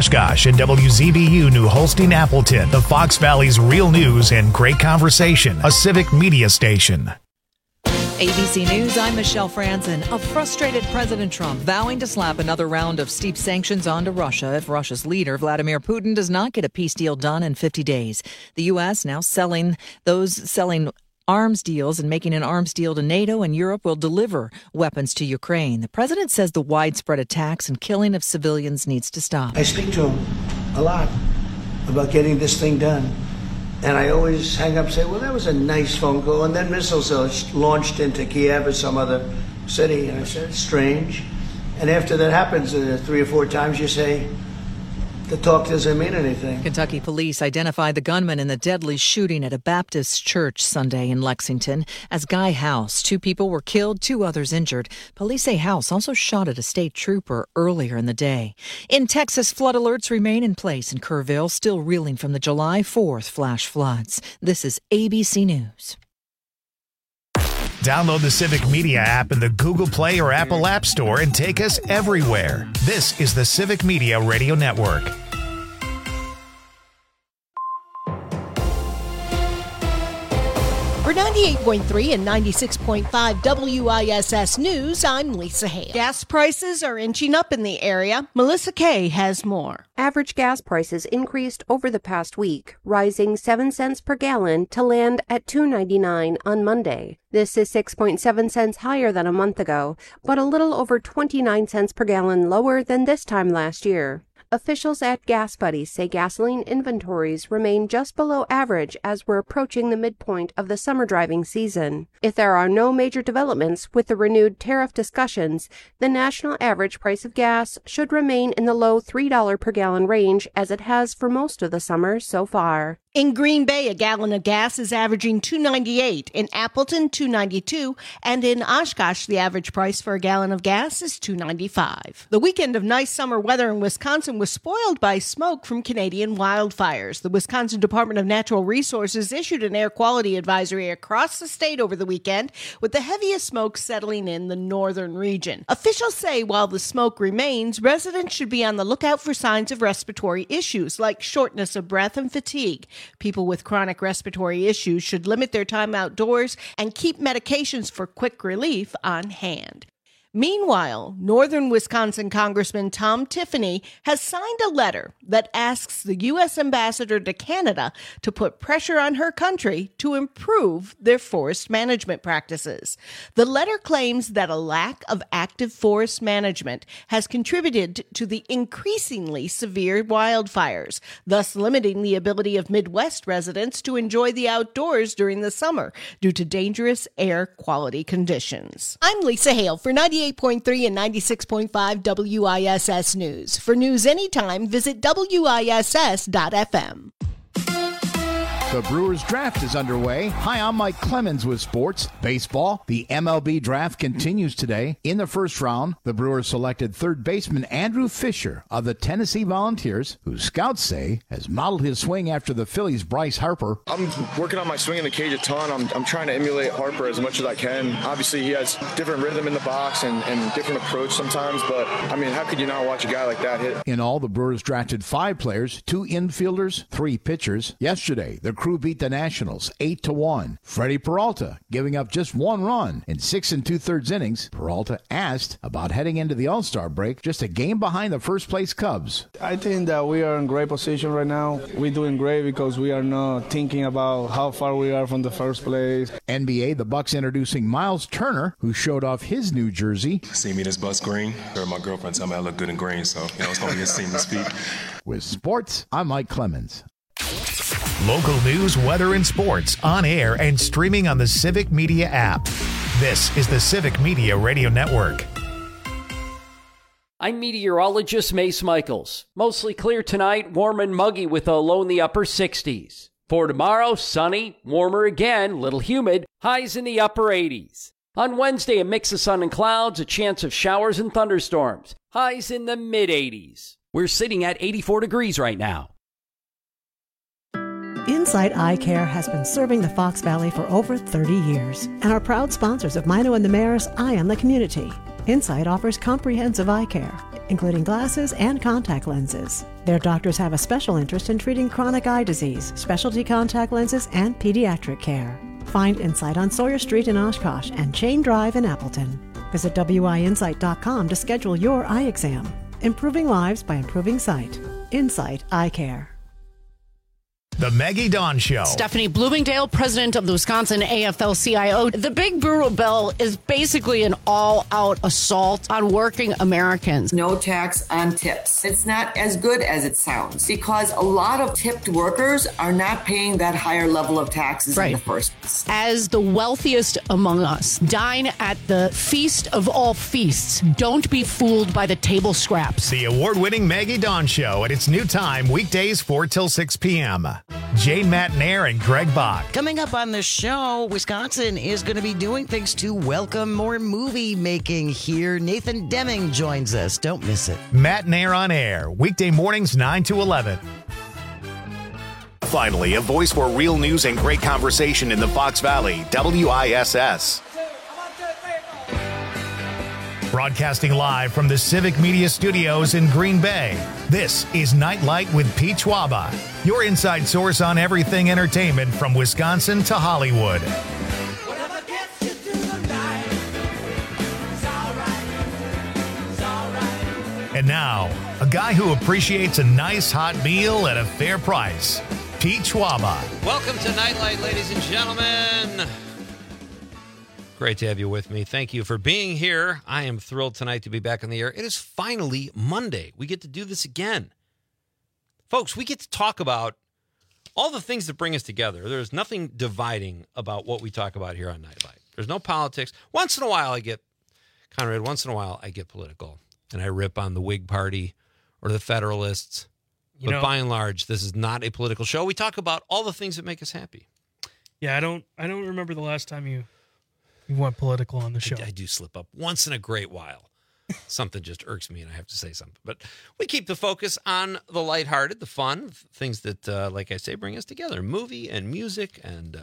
Oshkosh and WZBU New Holstein Appleton, the Fox Valley's real news and great conversation, a civic media station. ABC News, I'm Michelle Franzen. A frustrated President Trump vowing to slap another round of steep sanctions onto Russia if Russia's leader, Vladimir Putin, does not get a peace deal done in 50 days. The U.S. now selling arms deals and making an arms deal to NATO, and Europe will deliver weapons to Ukraine. The president says the widespread attacks and killing of civilians needs to stop. I speak to him a lot about getting this thing done. And I always hang up and say, well, that was a nice phone call. And then missiles are launched into Kiev or some other city. And I said, it's strange. And after that happens 3 or 4 times, you say, the talk doesn't mean anything. Kentucky police identified the gunman in the deadly shooting at a Baptist church Sunday in Lexington as Guy House. 2 people were killed, 2 others injured. Police say House also shot at a state trooper earlier in the day. In Texas, flood alerts remain in place in Kerrville, still reeling from the July 4th flash floods. This is ABC News. Download the Civic Media app in the Google Play or Apple App Store and take us everywhere. This is the Civic Media Radio Network. For 98.3 and 96.5 WISS News, I'm Lisa Hale. Gas prices are inching up in the area. Melissa Kay has more. Average gas prices increased over the past week, rising 7 cents per gallon to land at $2.99 on Monday. This is 6.7 cents higher than a month ago, but a little over 29 cents per gallon lower than this time last year. Officials at Gas Buddies say gasoline inventories remain just below average as we're approaching the midpoint of the summer driving season. If there are no major developments with the renewed tariff discussions, the national average price of gas should remain in the low $3 per gallon range as it has for most of the summer so far. In Green Bay, a gallon of gas is averaging $2.98, in Appleton $2.92, and in Oshkosh, the average price for a gallon of gas is $2.95. The weekend of nice summer weather in Wisconsin was spoiled by smoke from Canadian wildfires. The Wisconsin Department of Natural Resources issued an air quality advisory across the state over the weekend, with the heaviest smoke settling in the northern region. Officials say while the smoke remains, residents should be on the lookout for signs of respiratory issues like shortness of breath and fatigue. People with chronic respiratory issues should limit their time outdoors and keep medications for quick relief on hand. Meanwhile, northern Wisconsin Congressman Tom Tiffany has signed a letter that asks the U.S. ambassador to Canada to put pressure on her country to improve their forest management practices. The letter claims that a lack of active forest management has contributed to the increasingly severe wildfires, thus limiting the ability of Midwest residents to enjoy the outdoors during the summer due to dangerous air quality conditions. I'm Lisa Hale for 98.3 and 96.5 WISS News. For news anytime, visit WISS.FM. The Brewers draft is underway. Hi, I'm Mike Clemens with sports. Baseball, the MLB draft continues today. In the first round, the Brewers selected third baseman Andrew Fisher of the Tennessee Volunteers, who scouts say has modeled his swing after the Phillies' Bryce Harper. I'm working on my swing in the cage a ton. I'm trying to emulate Harper as much as I can. Obviously, he has different rhythm in the box and different approach sometimes, but, I mean, how could you not watch a guy like that hit? In all, the Brewers drafted 5 players, 2 infielders, 3 pitchers. Yesterday, the crew beat the Nationals 8-1. Freddie Peralta giving up just 1 run in 6 2/3 innings. Peralta asked about heading into the All-Star break, just a game behind the first-place Cubs. I think that we are in great position right now. We're doing great because we are not thinking about how far we are from the first place. NBA, the Bucks introducing Miles Turner, who showed off his new jersey. See me this bus green? Heard my girlfriend tell me I look good in green, so it's going to be a seamless feat. With sports, I'm Mike Clemens. Local news, weather, and sports on air and streaming on the Civic Media app. This is the Civic Media Radio Network. I'm meteorologist Mace Michaels. Mostly clear tonight, warm and muggy with a low in the upper 60s. For tomorrow, sunny, warmer again, little humid, highs in the upper 80s. On Wednesday, a mix of sun and clouds, a chance of showers and thunderstorms. Highs in the mid-80s. We're sitting at 84 degrees right now. Insight Eye Care has been serving the Fox Valley for over 30 years and are proud sponsors of Mino and the Mayor's Eye on the Community. Insight offers comprehensive eye care, including glasses and contact lenses. Their doctors have a special interest in treating chronic eye disease, specialty contact lenses, and pediatric care. Find Insight on Sawyer Street in Oshkosh and Chain Drive in Appleton. Visit WINsight.com to schedule your eye exam. Improving lives by improving sight. Insight Eye Care. The Maggie Dawn Show. Stephanie Bloomingdale, president of the Wisconsin AFL-CIO. The big Brewer bill is basically an all-out assault on working Americans. No tax on tips. It's not as good as it sounds because a lot of tipped workers are not paying that higher level of taxes in the first place. As the wealthiest among us, dine at the feast of all feasts. Don't be fooled by the table scraps. The award-winning Maggie Dawn Show at its new time, weekdays 4 till 6 p.m. Jane Matnair and Greg Bach. Coming up on the show, Wisconsin is going to be doing things to welcome more movie making here. Nathan Deming joins us. Don't miss it. Matnair on air, weekday mornings 9 to 11. Finally, a voice for real news and great conversation in the Fox Valley, WISS. Broadcasting live from the Civic Media Studios in Green Bay, this is Nightlight with Pete Schwaba, your inside source on everything entertainment from Wisconsin to Hollywood. And now, a guy who appreciates a nice hot meal at a fair price, Pete Schwaba. Welcome to Nightlight, ladies and gentlemen. Great to have you with me. Thank you for being here. I am thrilled tonight to be back on the air. It is finally Monday. We get to do this again. Folks, we get to talk about all the things that bring us together. There's nothing dividing about what we talk about here on Nightlight. There's no politics. Once in a while I get political, and I rip on the Whig Party or the Federalists. But by and large, this is not a political show. We talk about all the things that make us happy. Yeah, I don't remember the last time you went political on the show. I do slip up once in a great while. Something just irks me and I have to say something. But we keep the focus on the lighthearted, the fun, things that, like I say, bring us together. Movie and music and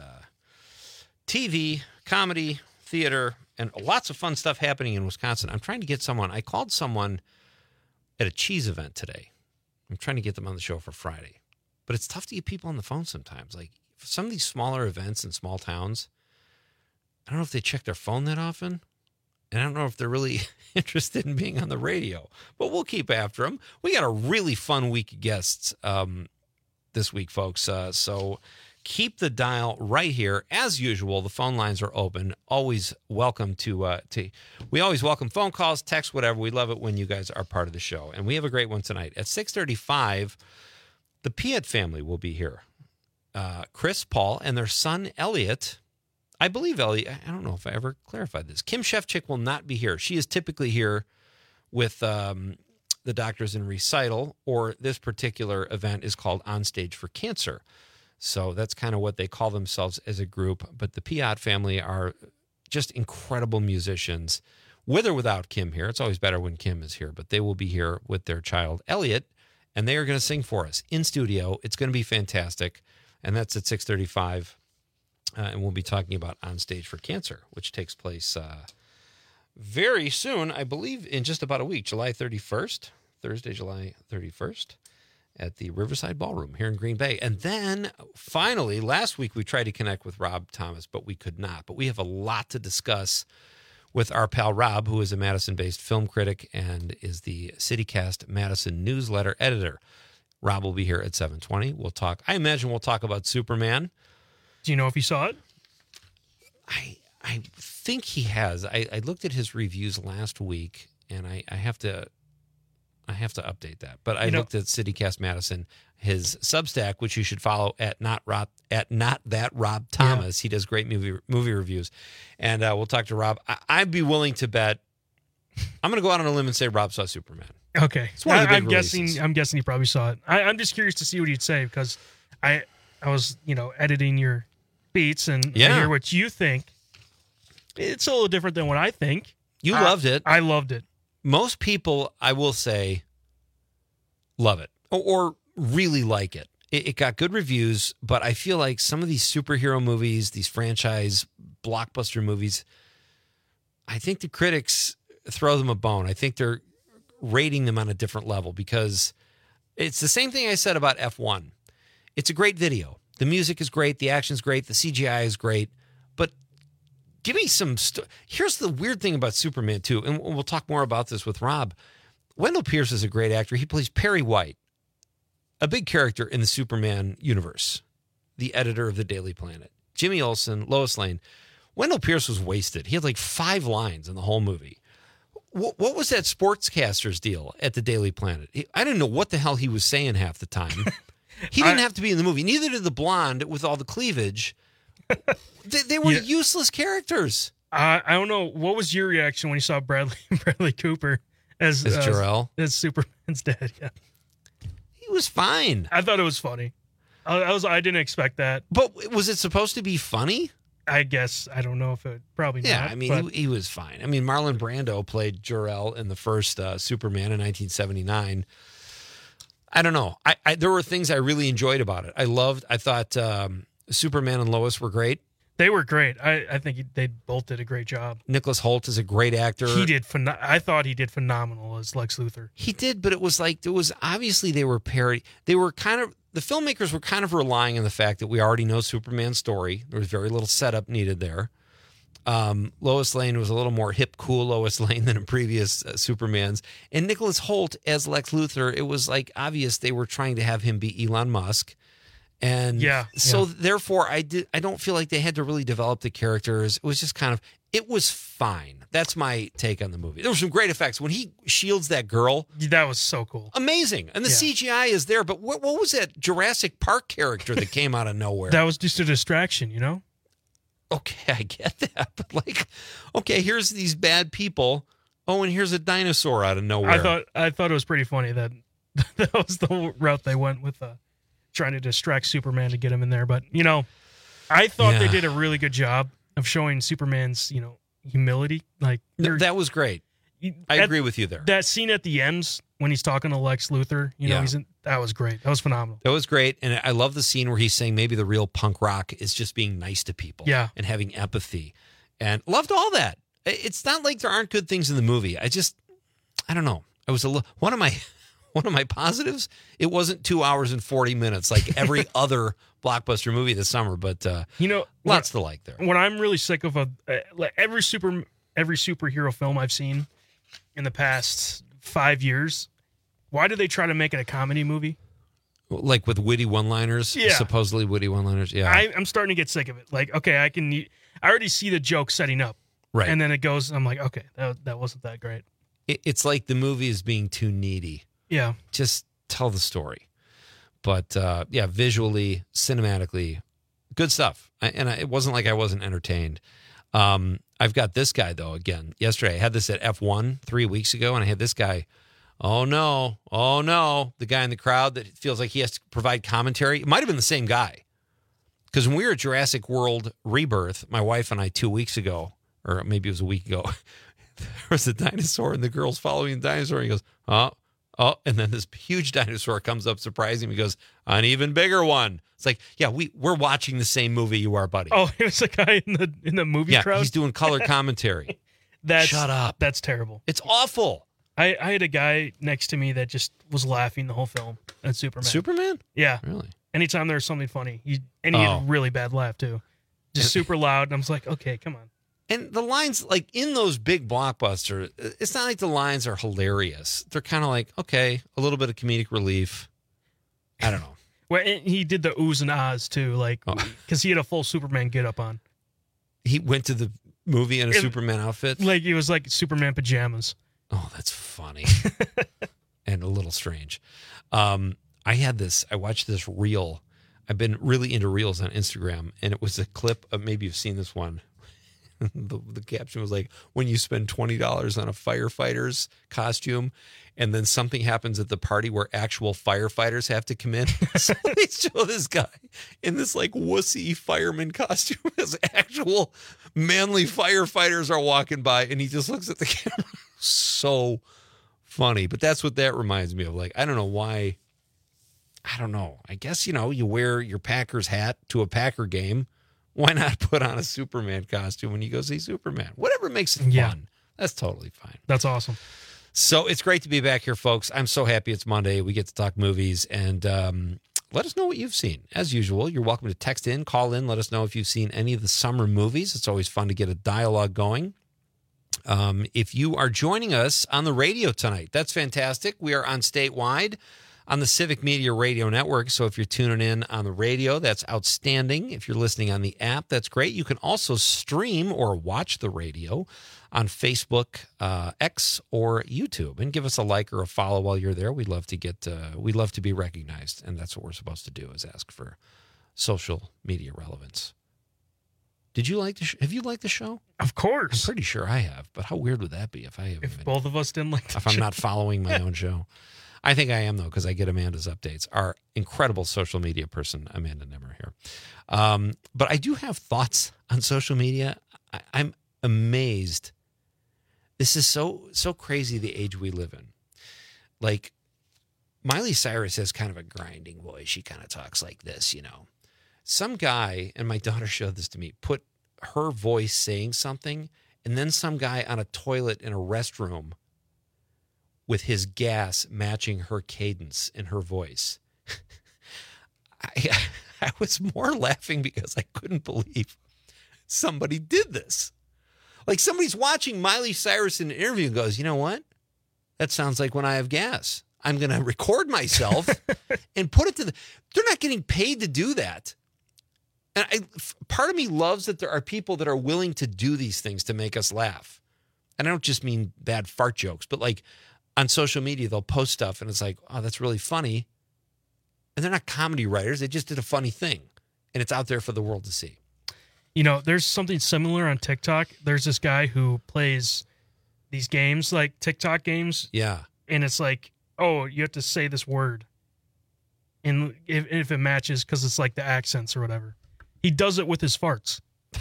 TV, comedy, theater, and lots of fun stuff happening in Wisconsin. I'm trying to get someone. I called someone at a cheese event today. I'm trying to get them on the show for Friday. But it's tough to get people on the phone sometimes. Like for some of these smaller events in small towns, I don't know if they check their phone that often, and I don't know if they're really interested in being on the radio, but we'll keep after them. We got a really fun week of guests this week, folks, so keep the dial right here. As usual, the phone lines are open. Always welcome we always welcome phone calls, text, whatever. We love it when you guys are part of the show, and we have a great one tonight. At 6:35, the Piet family will be here. Chris, Paul, and their son, Elliot. I believe Ellie, I don't know if I ever clarified this. Kim Shefchick will not be here. She is typically here with the Doctors in Recital, or this particular event is called On Stage for Cancer. So that's kind of what they call themselves as a group. But the Piat family are just incredible musicians, with or without Kim here. It's always better when Kim is here, but they will be here with their child, Elliot, and they are going to sing for us in studio. It's going to be fantastic, and that's at 6:35. And we'll be talking about On Stage for Cancer, which takes place very soon, I believe in just about a week, July 31st, Thursday, July 31st, at the Riverside Ballroom here in Green Bay. And then finally, last week we tried to connect with Rob Thomas, but we could not. But we have a lot to discuss with our pal Rob, who is a Madison-based film critic and is the CityCast Madison newsletter editor. Rob will be here at 7:20. We'll talk. I imagine we'll talk about Superman. Do you know if he saw it? I think he has. I looked at his reviews last week, and I have to update that. But I looked at CityCast Madison, his Substack, which you should follow at not that Rob Thomas. Yeah. He does great movie reviews, and we'll talk to Rob. I'd be willing to bet. I'm going to go out on a limb and say Rob saw Superman. Okay, it's one of the big I'm guessing he probably saw it. I'm just curious to see what he'd say because I was editing your beats and I hear what you think. It's a little different than what I think. You loved it. I loved it. Most people, I will say, love it or really like it. It got good reviews, but I feel like some of these superhero movies, these franchise blockbuster movies, I think the critics throw them a bone. I think they're rating them on a different level because it's the same thing I said about F1. It's a great video. The music is great. The action's great. The CGI is great. But give me some... Here's the weird thing about Superman 2, and we'll talk more about this with Rob. Wendell Pierce is a great actor. He plays Perry White, a big character in the Superman universe, the editor of the Daily Planet. Jimmy Olsen, Lois Lane. Wendell Pierce was wasted. He had like 5 lines in the whole movie. What was that sportscaster's deal at the Daily Planet? I didn't know what the hell he was saying half the time. He didn't have to be in the movie. Neither did the blonde with all the cleavage. They were useless characters. I don't know. What was your reaction when you saw Bradley Cooper as Jor-El? As Superman's dad? Yeah, he was fine. I thought it was funny. I didn't expect that. But was it supposed to be funny? I guess. I don't know if it probably not. Yeah, I mean, he was fine. I mean, Marlon Brando played Jor-El in the first Superman in 1979. I don't know. There were things I really enjoyed about it. I thought Superman and Lois were great. They were great. I think they both did a great job. Nicholas Hoult is a great actor. He did. I thought he did phenomenal as Lex Luthor. He did, but it was obviously they were parody. They were the filmmakers were kind of relying on the fact that we already know Superman's story. There was very little setup needed there. Lois Lane was a little more hip, cool Lois Lane than in previous Supermans. And Nicholas Hoult as Lex Luthor, it was like obvious they were trying to have him be Elon Musk. And therefore, I don't feel like they had to really develop the characters. It was just it was fine. That's my take on the movie. There were some great effects. When he shields that girl. That was so cool. Amazing. And the CGI is there. But what was that Jurassic Park character that came out of nowhere? That was just a distraction, you know? Okay, I get that. But here's these bad people. Oh, and here's a dinosaur out of nowhere. I thought it was pretty funny that that was the route they went with trying to distract Superman to get him in there. But, I thought they did a really good job of showing Superman's, humility. That was great. I agree with you there. That scene at the end when he's talking to Lex Luthor, that was great. That was phenomenal. That was great. And I love the scene where he's saying maybe the real punk rock is just being nice to people and having empathy. And loved all that. It's not like there aren't good things in the movie. I don't know. I was one of my positives, it wasn't 2 hours and 40 minutes like every other blockbuster movie this summer, but lots to like there. What I'm really sick of every superhero film I've seen in the past 5 years, why do they try to make it a comedy movie? Like with witty one-liners? Yeah. Supposedly witty one-liners? Yeah. I'm starting to get sick of it. Like, okay, I already see the joke setting up. Right. And then it goes, I'm like, okay, that wasn't that great. It's like the movie is being too needy. Yeah. Just tell the story. But, visually, cinematically, good stuff. And it wasn't like I wasn't entertained. I've got this guy, though, again. Yesterday, I had this at F1 3 weeks ago, and I had this guy, oh, no, the guy in the crowd that feels like he has to provide commentary. It might have been the same guy. Because when we were at Jurassic World Rebirth, my wife and I 2 weeks ago, or maybe it was a week ago, there was a dinosaur, and the girl's following the dinosaur, and he goes, oh, and then this huge dinosaur comes up surprising him. He goes, an even bigger one. It's like, yeah, we're watching the same movie you are, buddy. Oh, it was a guy in the movie crowd? Yeah, he's doing color commentary. Shut up. That's terrible. It's awful. I had a guy next to me that just was laughing the whole film at Superman. Superman? Yeah. Really? Anytime there was something funny. He had a really bad laugh, too. Just super loud. And I was like, okay, come on. And the lines, like in those big blockbusters, it's not like the lines are hilarious. They're kind of like, okay, a little bit of comedic relief. I don't know. Well, and he did the oohs and ahs too, because he had a full Superman get up on. He went to the movie in a Superman outfit? Like, it was like Superman pajamas. Oh, that's funny. And a little strange. I watched this reel. I've been really into reels on Instagram, and it was a clip of, maybe you've seen this one. The caption was like, when you spend $20 on a firefighter's costume and then something happens at the party where actual firefighters have to come in. So they show this guy in this like wussy fireman costume as actual manly firefighters are walking by, and he just looks at the camera. So funny. But that's what that reminds me of. Like, I don't know why. I don't know. I guess, you wear your Packers hat to a Packer game. Why not put on a Superman costume when you go see Superman? Whatever makes it fun. That's totally fine. That's awesome. So it's great to be back here, folks. I'm so happy it's Monday. We get to talk movies, and let us know what you've seen. As usual, you're welcome to text in, call in, let us know if you've seen any of the summer movies. It's always fun to get a dialogue going. If you are joining us on the radio tonight, that's fantastic. We are on statewide on the Civic Media Radio Network. So if you're tuning in on the radio, that's outstanding. If you're listening on the app, that's great. You can also stream or watch the radio on Facebook, X, or YouTube, and give us a like or a follow while you're there. We'd love to be recognized, and that's what we're supposed to do, is ask for social media relevance. Did you like have you liked the show? Of course. I'm pretty sure I have, but how weird would that be if both of us didn't like the show? If I'm not following my own show. I think I am, though, because I get Amanda's updates. Our incredible social media person, Amanda Nimmer, here. But I do have thoughts on social media. I'm amazed. This is so crazy, the age we live in. Like, Miley Cyrus has kind of a grinding voice. She kind of talks like this, you know. Some guy, and my daughter showed this to me, put her voice saying something, and then some guy on a toilet in a restroom with his gas matching her cadence in her voice. I was more laughing because I couldn't believe somebody did this. Like, somebody's watching Miley Cyrus in an interview and goes, you know what? That sounds like when I have gas. I'm going to record myself and put it to they're not getting paid to do that. And part of me loves that there are people that are willing to do these things to make us laugh. And I don't just mean bad fart jokes, but like on social media, they'll post stuff and it's like, oh, that's really funny. And they're not comedy writers. They just did a funny thing. And it's out there for the world to see. You know, there's something similar on TikTok. There's this guy who plays these games, like TikTok games. Yeah. And it's like, oh, you have to say this word. And if it matches, because it's like the accents or whatever. He does it with his farts.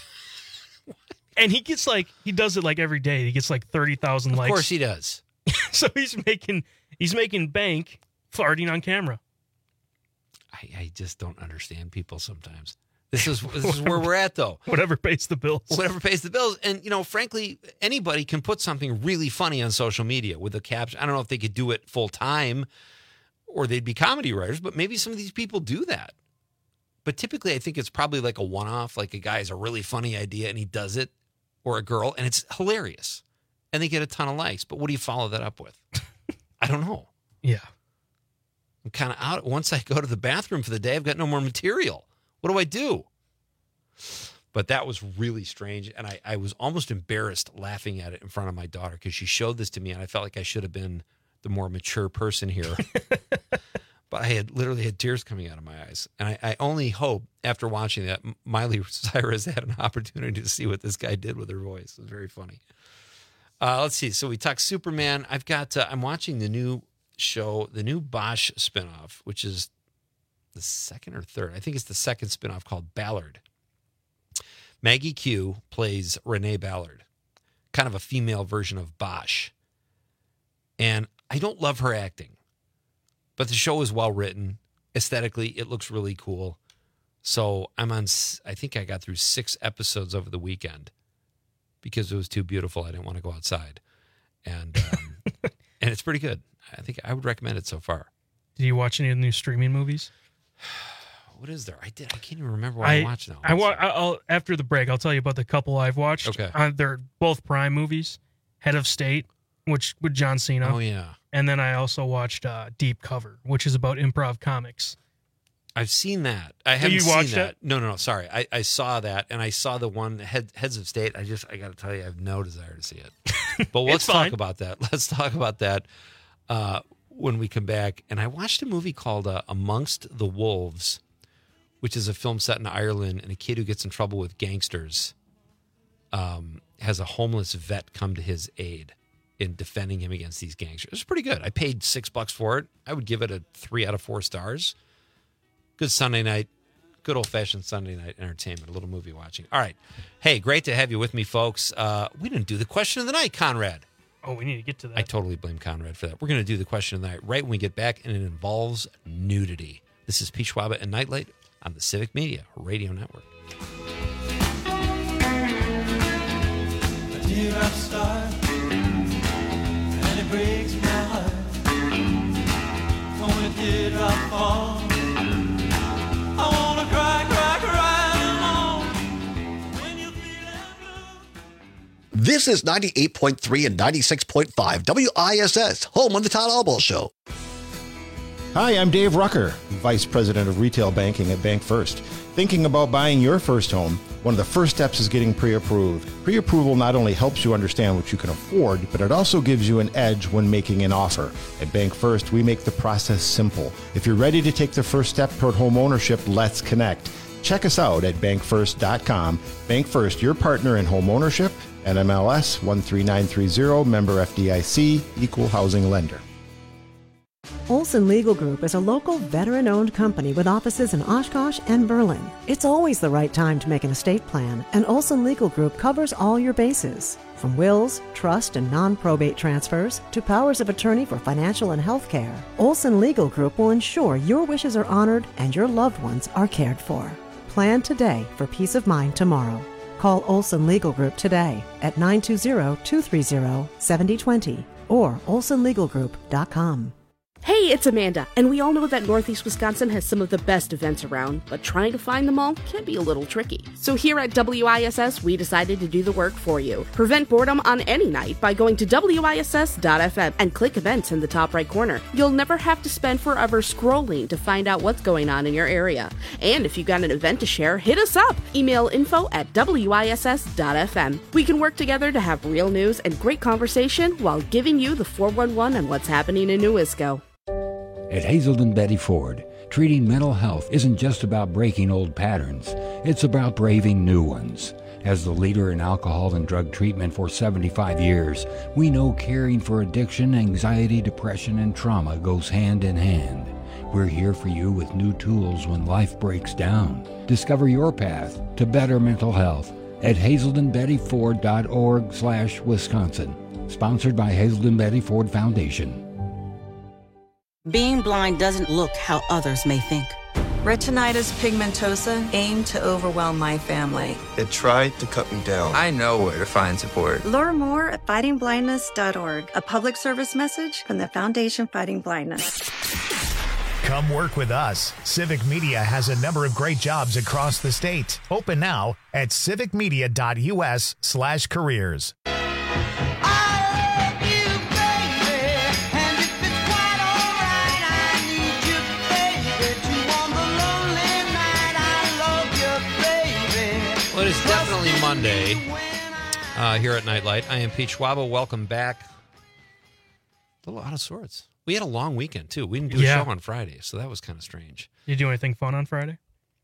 And he does it like every day. He gets like 30,000 likes. Of course he does. So he's making bank farting on camera. I just don't understand people sometimes. This is where we're at, though. Whatever pays the bills. Whatever pays the bills. And, you know, frankly, anybody can put something really funny on social media with a caption. I don't know if they could do it full time or they'd be comedy writers, but maybe some of these people do that. But typically, I think it's probably like a one-off, like a guy has a really funny idea and he does it, or a girl, and it's hilarious. And they get a ton of likes. But what do you follow that up with? I don't know. Yeah. I'm kind of out. Once I go to the bathroom for the day, I've got no more material. What do I do? But that was really strange. And I was almost embarrassed laughing at it in front of my daughter because she showed this to me and I felt like I should have been the more mature person here. But I had literally had tears coming out of my eyes. And I only hope after watching that, Miley Cyrus had an opportunity to see what this guy did with her voice. It was very funny. Let's see. So we talked Superman. I'm watching the new show, the new Bosch spinoff, which is the second or third. I think it's the second spinoff called Ballard. Maggie Q plays Renee Ballard, kind of a female version of Bosch. And I don't love her acting, but the show is well written. Aesthetically, it looks really cool. So I think I got through 6 episodes over the weekend because it was too beautiful. I didn't want to go outside. And and it's pretty good. I think I would recommend it so far. Did you watch any of the new streaming movies? What is there? I can't even remember what I watched now. I'll after the break, I'll tell you about the couple I've watched. Okay. They're both Prime movies. Head of State, which with John Cena. Oh, yeah. And then I also watched Deep Cover, which is about improv comics. I've seen that. I haven't seen that. No. Sorry. I saw that, and I saw the one, Heads of State. I got to tell you, I have no desire to see it. But let's talk about that. Let's talk about that when we come back. And I watched a movie called Amongst the Wolves, which is a film set in Ireland, and a kid who gets in trouble with gangsters has a homeless vet come to his aid in defending him against these gangsters. It was pretty good. I paid $6 for it. I would give it a 3 out of 4 stars. Good Sunday night, good old-fashioned Sunday night entertainment, a little movie watching. All right. Hey, great to have you with me, folks. We didn't do the question of the night, Conrad. Oh, we need to get to that. I totally blame Conrad for that. We're going to do the question of the night right when we get back, and it involves nudity. This is Pete Schwaba and Nightlight on the Civic Media Radio Network. A teardrop star, and it breaks teardrop fall. I wanna cry, cry, cry alone when you feel blue. This is 98.3 and 96.5 WISS, home of the Todd Albaugh Show. Hi, I'm Dave Rucker, Vice President of Retail Banking at Bank First. Thinking about buying your first home? One of the first steps is getting pre-approved. Pre-approval not only helps you understand what you can afford, but it also gives you an edge when making an offer. At Bank First, we make the process simple. If you're ready to take the first step toward home ownership, let's connect. Check us out at bankfirst.com. Bank First, your partner in home ownership, NMLS 13930, member FDIC, equal housing lender. Olson Legal Group is a local veteran-owned company with offices in Oshkosh and Berlin. It's always the right time to make an estate plan, and Olson Legal Group covers all your bases. From wills, trust, and non-probate transfers to powers of attorney for financial and health care, Olson Legal Group will ensure your wishes are honored and your loved ones are cared for. Plan today for peace of mind tomorrow. Call Olson Legal Group today at 920-230-7020 or olsonlegalgroup.com. Hey, it's Amanda, and we all know that Northeast Wisconsin has some of the best events around, but trying to find them all can be a little tricky. So here at WISS, we decided to do the work for you. Prevent boredom on any night by going to WISS.FM and click events in the top right corner. You'll never have to spend forever scrolling to find out what's going on in your area. And if you've got an event to share, hit us up. Email info@WISS.FM. We can work together to have real news and great conversation while giving you the 411 on what's happening in New Isco. At Hazelden Betty Ford, treating mental health isn't just about breaking old patterns, it's about braving new ones. As the leader in alcohol and drug treatment for 75 years, we know caring for addiction, anxiety, depression, and trauma goes hand in hand. We're here for you with new tools when life breaks down. Discover your path to better mental health at hazeldenbettyford.org/Wisconsin. Sponsored by Hazelden Betty Ford Foundation. Being blind doesn't look how others may think. Retinitis pigmentosa aimed to overwhelm my family. It tried to cut me down. I know where to find support. Learn more at fightingblindness.org, a public service message from the Foundation Fighting Blindness. Come work with us. Civic Media has a number of great jobs across the state. Open now at civicmedia.us/careers. Well, it is definitely Monday here at Nightlight. I am Pete Schwaba. Welcome back. A little out of sorts. We had a long weekend, too. We didn't do a show on Friday, so that was kind of strange. Did you do anything fun on Friday?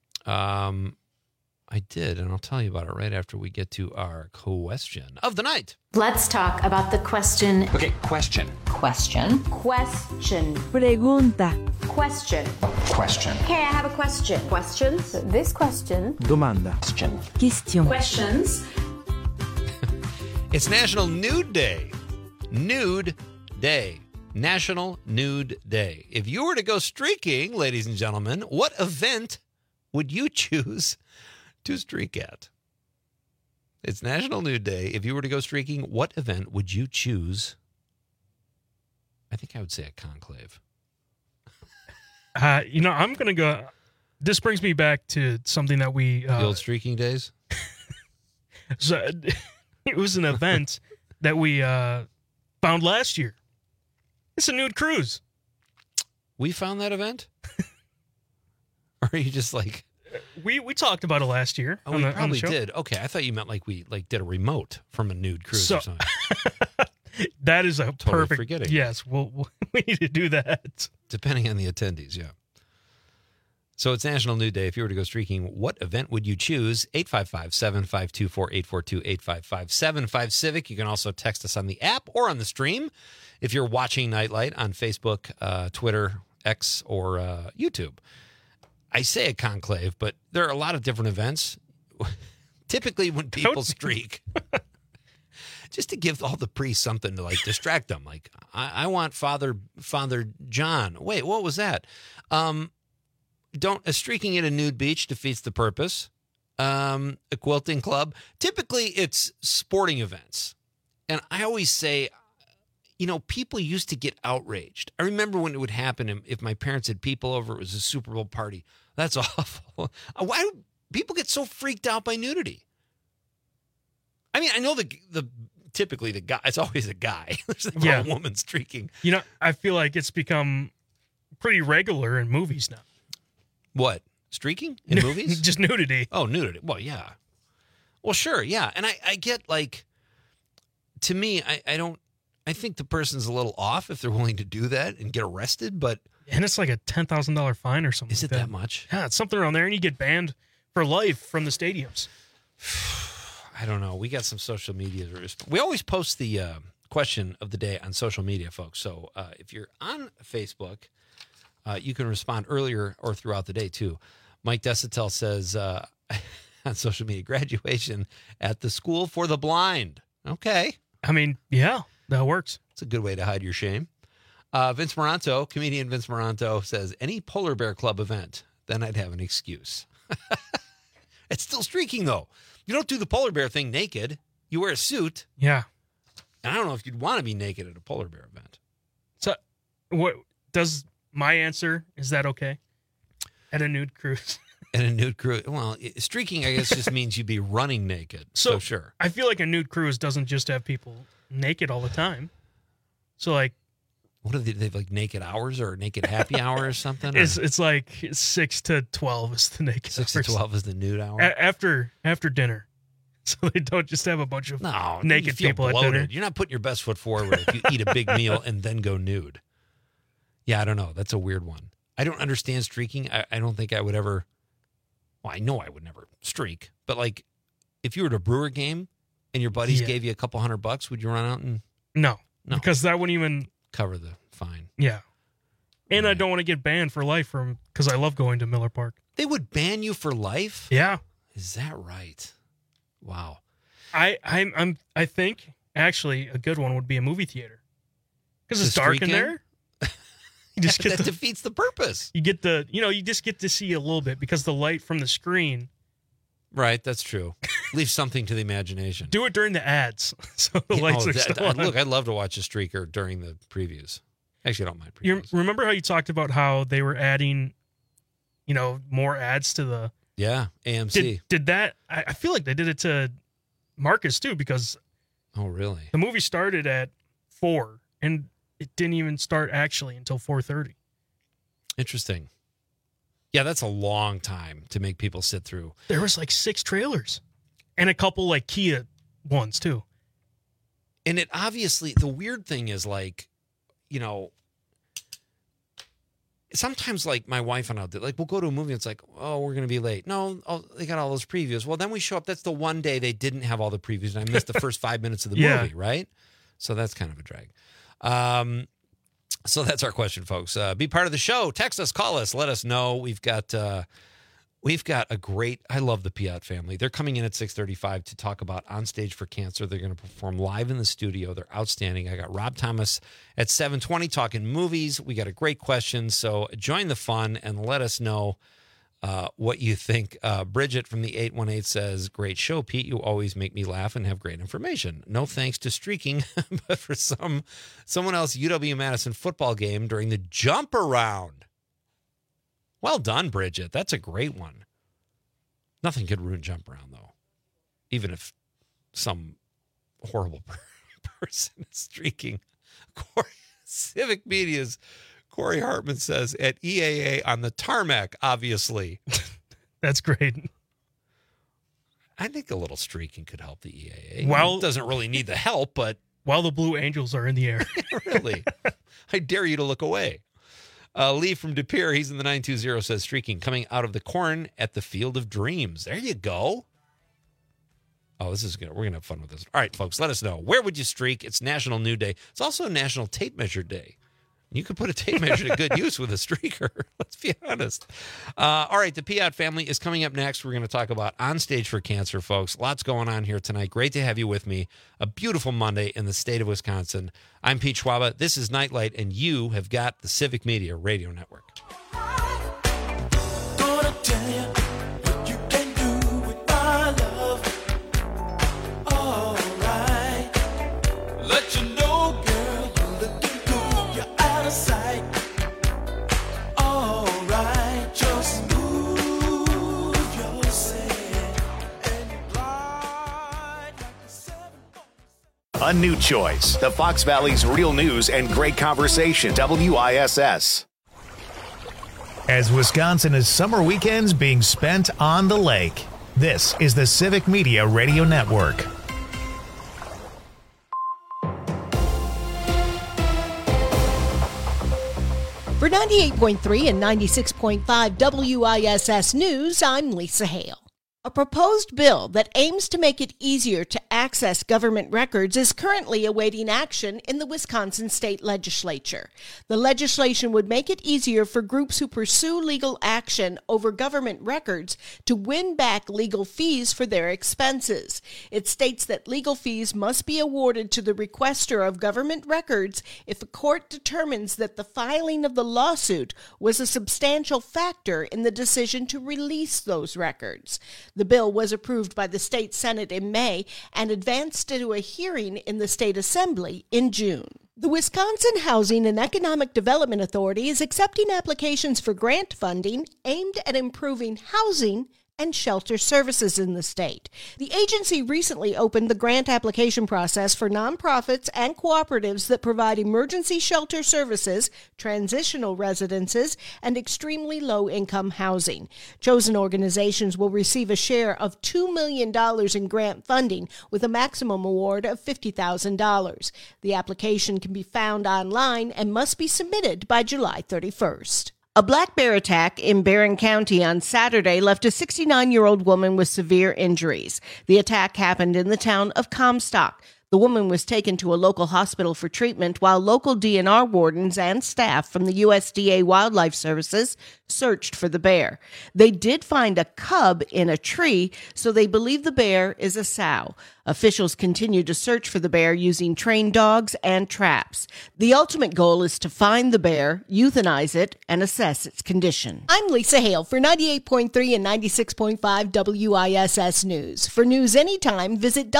I did, and I'll tell you about it right after we get to our question of the night. Let's talk about the question. Okay, question. Question. Question. Pregunta. Question. Question. Okay, I have a question. Questions? This question. Domanda. Question. Question. Questions. It's National Nude Day. Nude Day. National Nude Day. If you were to go streaking, ladies and gentlemen, what event would you choose to streak at? It's National Nude Day. If you were to go streaking, what event would you choose? I think I would say a conclave. I'm going to go. This brings me back to something that we. The old streaking days? So it was an event that we found last year. It's a nude cruise. We found that event? Or are you just like. We talked about it last year. Oh, we probably did. Okay, I thought you meant like we did a remote from a nude cruise or something. That is a totally perfect. Forgetting. Yes, we need to do that. Depending on the attendees, yeah. So it's National Nude Day. If you were to go streaking, what event would you choose? 855-752-4842, 855-75-CIVIC. You can also text us on the app or on the stream if you're watching Nightlight on Facebook, Twitter, X, or YouTube. I say a conclave, but there are a lot of different events. Typically when people streak, just to give all the priests something to like distract them. Like, I want Father John. Wait, what was that? Streaking at a nude beach defeats the purpose. A quilting club. Typically it's sporting events. And I always say, people used to get outraged. I remember when it would happen if my parents had people over, it was a Super Bowl party. That's awful. Why do people get so freaked out by nudity? I mean, I know typically the guy, it's always a guy. There's never a woman streaking. I feel like it's become pretty regular in movies now. What? Streaking in movies? Just nudity. Oh, nudity. Well, yeah. Well, sure, yeah. And I get, like, to me, I think the person's a little off if they're willing to do that and get arrested, but... And it's like a $10,000 fine or something. Is it that much? Yeah, it's something around there, and you get banned for life from the stadiums. I don't know. We got some social media. We always post the question of the day on social media, folks. So if you're on Facebook, you can respond earlier or throughout the day, too. Mike Desitel says on social media, graduation at the School for the Blind. Okay. I mean, yeah, that works. It's a good way to hide your shame. Vince Moranto, comedian Vince Moranto, says, any Polar Bear Club event, then I'd have an excuse. It's still streaking, though. You don't do the polar bear thing naked. You wear a suit. Yeah. And I don't know if you'd want to be naked at a polar bear event. So, what does my answer, is that okay? At a nude cruise? At a nude cruise. Well, streaking, I guess, just means you'd be running naked. So sure. I feel like a nude cruise doesn't just have people naked all the time. So, like, what are they have, like, naked hours or naked happy hour or something? It's like 6 to 12 is the naked 6 hours. to 12 is the nude hour? After dinner. So they don't just have a bunch of naked people bloated. at dinner. You're not putting your best foot forward if you eat a big meal and then go nude. Yeah, I don't know. That's a weird one. I don't understand streaking. I don't think I would ever... Well, I know I would never streak. But, like, if you were at a Brewer game and your buddies gave you a couple $100, would you run out and... No. Because that wouldn't even... cover the fine. Yeah. And I don't want to get banned for life because I love going to Miller Park. They would ban you for life? Yeah. Is that right? Wow. I think actually a good one would be a movie theater. Because it's dark in there. You just get that defeats the purpose. You get you just get to see a little bit because the light from the screen. Right, that's true. Leave something to the imagination. Do it during the ads. So the lights are still on. Look, I'd love to watch a streaker during the previews. Actually, I don't mind previews. You remember how you talked about how they were adding, more ads to the... Yeah, AMC. Did that... I feel like they did it to Marcus, too, because... Oh, really? The movie started at 4, and it didn't even start actually until 4:30. Interesting. Yeah, that's a long time to make people sit through. There was like 6 trailers and a couple like Kia ones too. And it obviously, the weird thing is like, sometimes like my wife and I, like we'll go to a movie and it's like, oh, we're going to be late. No, they got all those previews. Well, then we show up. That's the one day they didn't have all the previews and I missed the first 5 minutes of the movie, right? So that's kind of a drag. So that's our question, folks. Be part of the show. Text us, call us, let us know. We've got a great, I love the Piat family. They're coming in at 6:35 to talk about On Stage for Cancer. They're going to perform live in the studio. They're outstanding. I got Rob Thomas at 7:20 talking movies. We got a great question. So join the fun and let us know what you think. Bridget from the 818 says, great show, Pete. You always make me laugh and have great information. No thanks to streaking, but for someone else, UW-Madison football game during the jump around. Well done, Bridget. That's a great one. Nothing could ruin jump around, though. Even if some horrible person is streaking. Civic Media's Corey Hartman says, at EAA on the tarmac, obviously. That's great. I think a little streaking could help the EAA. Well, it doesn't really need the help, but... While the Blue Angels are in the air. Really? I dare you to look away. Lee from De Pere, he's in the 920, says, streaking, coming out of the corn at the Field of Dreams. There you go. Oh, this is good. We're going to have fun with this. All right, folks, let us know. Where would you streak? It's National Nude Day. It's also National Tape Measure Day. You could put a tape measure to good use with a streaker. Let's be honest. All right, the Piat family is coming up next. We're going to talk about On Stage for Cancer, folks. Lots going on here tonight. Great to have you with me. A beautiful Monday in the state of Wisconsin. I'm Pete Schwaba. This is Nightlight, and you have got the Civic Media Radio Network. Gonna tell you what you can do with my love. All right. Let you know, girl, you A new choice. The Fox Valley's real news and great conversation. WISS. As Wisconsin is summer weekends being spent on the lake, this is the Civic Media Radio Network. For 98.3 and 96.5 WISS News, I'm Lisa Hale. A proposed bill that aims to make it easier to access government records is currently awaiting action in the Wisconsin State Legislature. The legislation would make it easier for groups who pursue legal action over government records to win back legal fees for their expenses. It states that legal fees must be awarded to the requester of government records if a court determines that the filing of the lawsuit was a substantial factor in the decision to release those records. The bill was approved by the state Senate in May and advanced to a hearing in the state assembly in June. The Wisconsin Housing and Economic Development Authority is accepting applications for grant funding aimed at improving housing and shelter services in the state. The agency recently opened the grant application process for nonprofits and cooperatives that provide emergency shelter services, transitional residences, and extremely low-income housing. Chosen organizations will receive a share of $2 million in grant funding with a maximum award of $50,000. The application can be found online and must be submitted by July 31st. A black bear attack in Barron County on Saturday left a 69-year-old woman with severe injuries. The attack happened in the town of Comstock. The woman was taken to a local hospital for treatment while local DNR wardens and staff from the USDA Wildlife Services searched for the bear. They did find a cub in a tree, so they believe the bear is a sow. Officials continue to search for the bear using trained dogs and traps. The ultimate goal is to find the bear, euthanize it, and assess its condition. I'm Lisa Hale for 98.3 and 96.5 WISS News. For news anytime, visit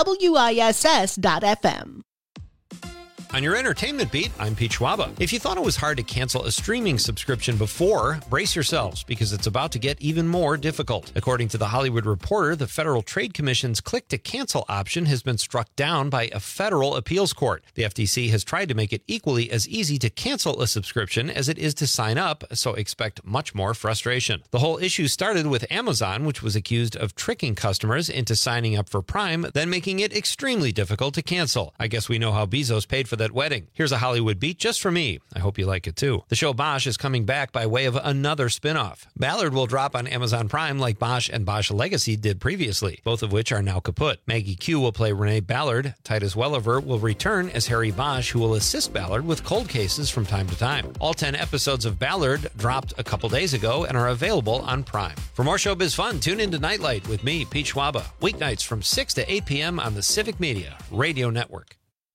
WISS.FM. On your entertainment beat, I'm Pete Schwaba. If you thought it was hard to cancel a streaming subscription before, brace yourselves because it's about to get even more difficult. According to The Hollywood Reporter, the Federal Trade Commission's click-to-cancel option has been struck down by a federal appeals court. The FTC has tried to make it equally as easy to cancel a subscription as it is to sign up, so expect much more frustration. The whole issue started with Amazon, which was accused of tricking customers into signing up for Prime, then making it extremely difficult to cancel. I guess we know how Bezos paid for that wedding. Here's a Hollywood beat just for me. I hope you like it too. The show Bosch is coming back by way of another spin-off. Ballard will drop on Amazon Prime like Bosch and Bosch Legacy did previously, both of which are now kaput. Maggie Q will play Renee Ballard. Titus Welliver will return as Harry Bosch, who will assist Ballard with cold cases from time to time. All 10 episodes of Ballard dropped a couple days ago and are available on Prime. For more showbiz fun, tune into Nightlight with me, Pete Schwaba, weeknights from 6 to 8 p.m. on the Civic Media Radio Network.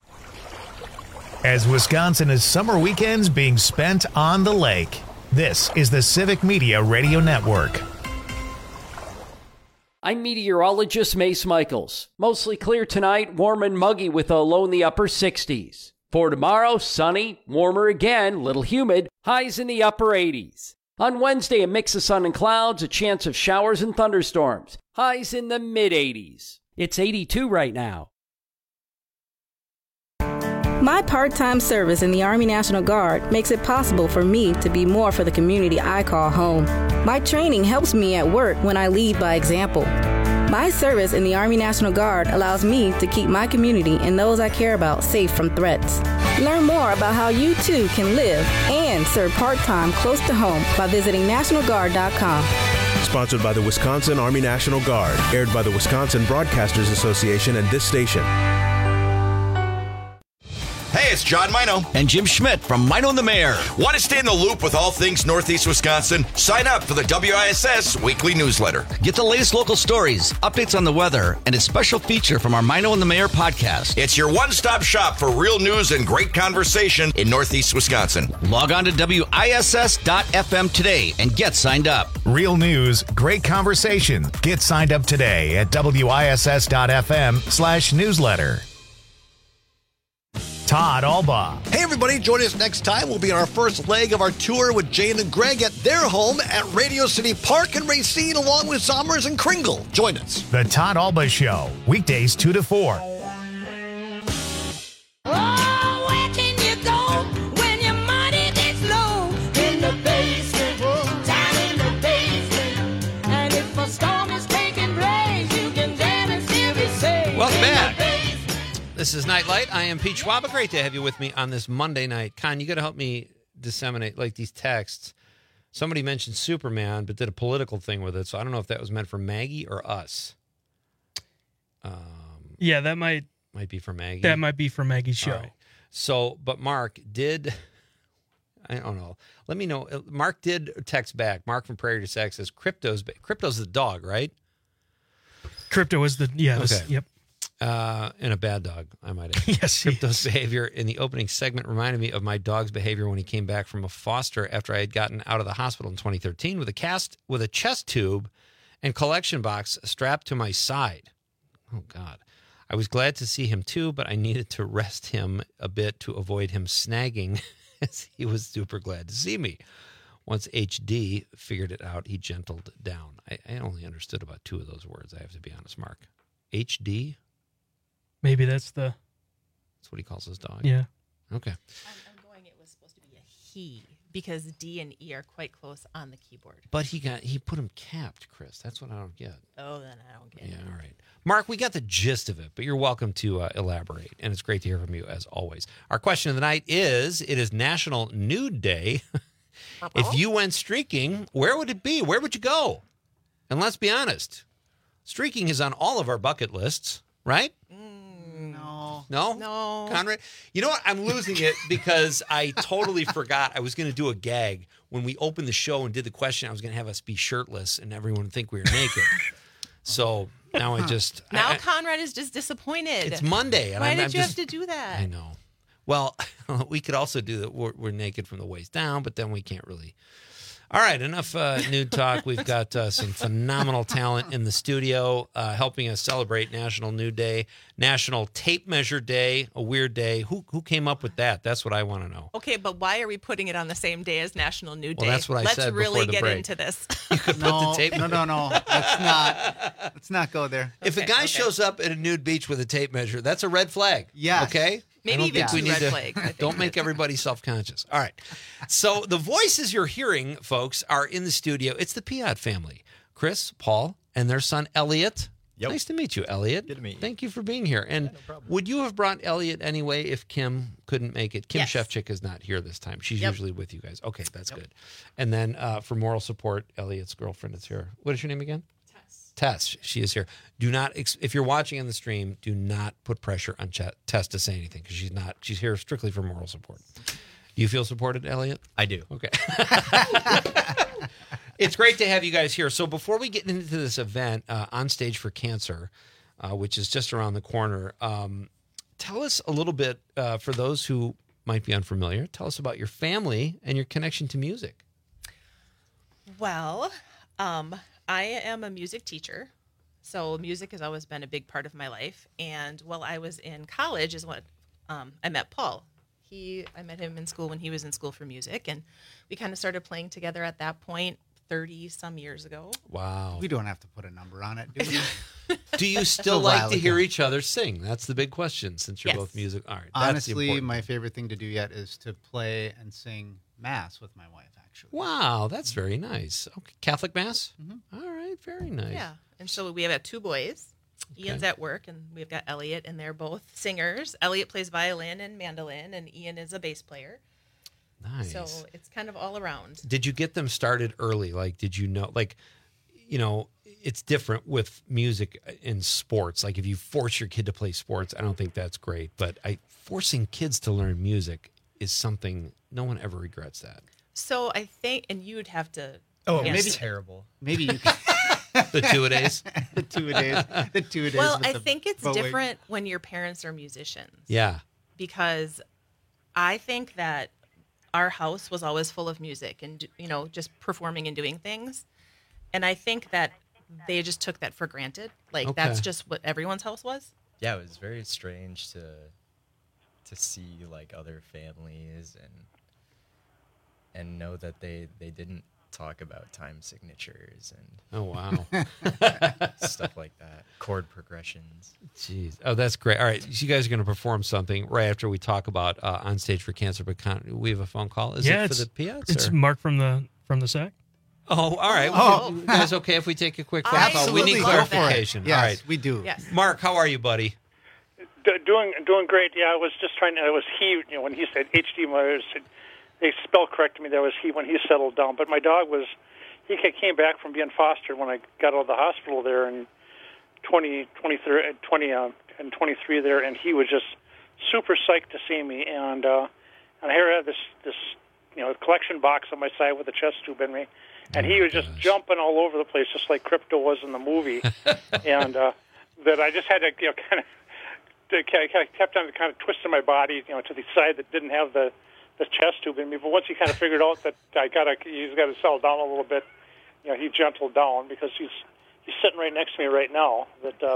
As Wisconsin is summer weekends being spent on the lake, this is the Civic Media Radio Network. I'm meteorologist Mace Michaels. Mostly clear tonight, warm and muggy with a low in the upper 60s. For tomorrow, sunny, warmer again, little humid, highs in the upper 80s. On Wednesday, a mix of sun and clouds, a chance of showers and thunderstorms. Highs in the mid-80s. It's 82 right now. My part-time service in the Army National Guard makes it possible for me to be more for the community I call home. My training helps me at work when I lead by example. My service in the Army National Guard allows me to keep my community and those I care about safe from threats. Learn more about how you too can live and serve part-time close to home by visiting NationalGuard.com. Sponsored by the Wisconsin Army National Guard, aired by the Wisconsin Broadcasters Association and this station. Hey, it's John Mino and Jim Schmidt from Mino and the Mayor. Want to stay in the loop with all things Northeast Wisconsin? Sign up for the WISS weekly newsletter. Get the latest local stories, updates on the weather, and a special feature from our Mino and the Mayor podcast. It's your one-stop shop for real news and great conversation in Northeast Wisconsin. Log on to WISS.FM today and get signed up. Real news, great conversation. Get signed up today at WISS.FM/newsletter. Todd Alba. Hey, everybody. Join us next time. We'll be on our first leg of our tour with Jane and Greg at their home at Radio City Park in Racine, along with Zommers and Kringle. Join us. The Todd Alba Show, weekdays 2 to 4. This is Nightlight. I am Pete Schwaba. Great to have you with me on this Monday night. Con, you got to help me disseminate like these texts. Somebody mentioned Superman, but did a political thing with it, so I don't know if that was meant for Maggie or us. Yeah, that might be for Maggie. That might be for Maggie's show. All right. So, but Mark did. I don't know. Let me know. Mark did text back. Mark from Prairie to Sax says Crypto's the dog, right? Crypto is the Okay. Yep. And a bad dog, I might add. Yes, Crypto's behavior in the opening segment reminded me of my dog's behavior when he came back from a foster after I had gotten out of the hospital in 2013 with a chest tube and collection box strapped to my side. Oh, God. I was glad to see him too, but I needed to rest him a bit to avoid him snagging as he was super glad to see me. Once HD figured it out, he gentled down. I only understood about two of those words, I have to be honest, Mark. HD? Maybe that's what he calls his dog. Yeah. Okay. I'm going, it was supposed to be a he, because D and E are quite close on the keyboard. But he put him capped, Chris. That's what I don't get. Oh, then I don't get it. Yeah, all right. Mark, we got the gist of it, but you're welcome to elaborate, and it's great to hear from you as always. Our question of the night is, it is National Nude Day. If you went streaking, where would it be? Where would you go? And let's be honest, streaking is on all of our bucket lists, right? No? Conrad? You know what? I'm losing it because I totally forgot I was going to do a gag. When we opened the show and did the question, I was going to have us be shirtless and everyone would think we were naked. So now Conrad is just disappointed. It's Monday. And Why I'm did you just, have to do that? I know. Well, we could also do that. We're naked from the waist down, but then we can't really. All right, enough nude talk. We've got some phenomenal talent in the studio helping us celebrate National Nude Day, National Tape Measure Day, a weird day. Who came up with that? That's what I want to know. Okay, but why are we putting it on the same day as National Nude Day? Well, that's what I said before the Let's really get break. into this. You could put the tape. No. Let's not go there. If a guy shows up at a nude beach with a tape measure, that's a red flag. Yeah. Okay? Maybe I don't even think we two need red to, flags, I think. Don't make everybody self-conscious. All right. So the voices you're hearing, folks, are in the studio. It's the Piat family. Chris, Paul, and their son, Elliot. Yep. Nice to meet you, Elliot. Good to meet you. Thank you for being here. And would you have brought Elliot anyway if Kim couldn't make it? Kim Yes. Shefchick is not here this time. She's Yep. usually with you guys. Okay, that's good. And then for moral support, Elliot's girlfriend is here. What is your name again? Tess, she is here. Do not, if you're watching on the stream, do not put pressure on Tess to say anything because she's not. She's here strictly for moral support. Do you feel supported, Elliot? I do. Okay. It's great to have you guys here. So before we get into this event, On Stage for Cancer, which is just around the corner, tell us a little bit, for those who might be unfamiliar, tell us about your family and your connection to music. Well, I am a music teacher, so music has always been a big part of my life. And while I was in college is when I met Paul. I met him in school when he was in school for music, and we kind of started playing together at that point 30-some years ago. Wow. We don't have to put a number on it, do we? Do you still like to hear each other sing? That's the big question since you're Yes. both music. All right. That's the Honestly, important my favorite thing to do yet is to play and sing Mass with my wife, actually. Wow, that's very nice. Okay. Catholic Mass? All right, very nice. Yeah, and so we have two boys. Ian's at work, and we've got Elliot, and they're both singers. Elliot plays violin and mandolin, and Ian is a bass player. Nice. So it's kind of all around. Did you get them started early? Like, did you know, it's different with music in sports. Like, if you force your kid to play sports, I don't think that's great. But forcing kids to learn music is something no one ever regrets that. So I think, and you would have to. Oh, answer. maybe terrible. Maybe you can. The two-a-days? The two-a-days. Well, with I the think it's bow wig. different when your parents are musicians. Yeah. Because I think that our house was always full of music and, just performing and doing things. And I think that they just took that for granted. Like, that's just what everyone's house was. Yeah, it was very strange to see like other families and know that they didn't talk about time signatures and oh wow stuff like that, chord progressions. Jeez. Oh, that's great. All right, so you guys are going to perform something right after we talk about On Stage for Cancer. But we have a phone call. Is it for the Piats? It's Mark from the SAC. Oh, all right. Oh. You guys okay if we take a quick phone call? We need Absolutely. Go for it. clarification. Yes, all right, we do. Yes. Mark, how are you, buddy? Doing great. Yeah, I was just trying to. It was he. When he said HD, they spell corrected me. That was he when he settled down. But my dog was. He came back from being fostered when I got out of the hospital there in 23 there, and he was just super psyched to see me. And here I had this collection box on my side with a chest tube in me, and he was just jumping all over the place, just like Crypto was in the movie. And that I just had to kind of. I kept on kind of twisting my body, to the side that didn't have the chest tube in me. But once he kind of figured out that he's got to settle down a little bit, he gentled down because he's sitting right next to me right now.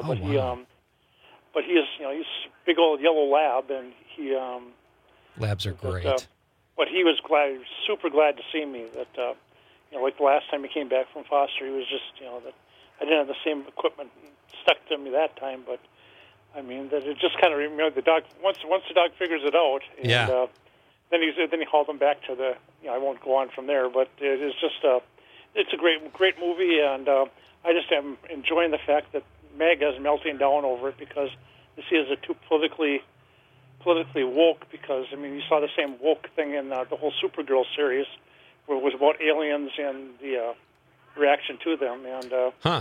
But he is, he's a big old yellow lab, and he. Labs are great. But he was super glad to see me. That like the last time he came back from foster, he was just that I didn't have the same equipment stuck to me that time, but. I mean, that it just kind of the dog. Once the dog figures it out, and then he hauled them back to the. I won't go on from there, but it is just it's a great movie, and I just am enjoying the fact that MAGA is melting down over it because you see it as a too politically woke. Because you saw the same woke thing in the whole Supergirl series, where it was about aliens and the reaction to them, and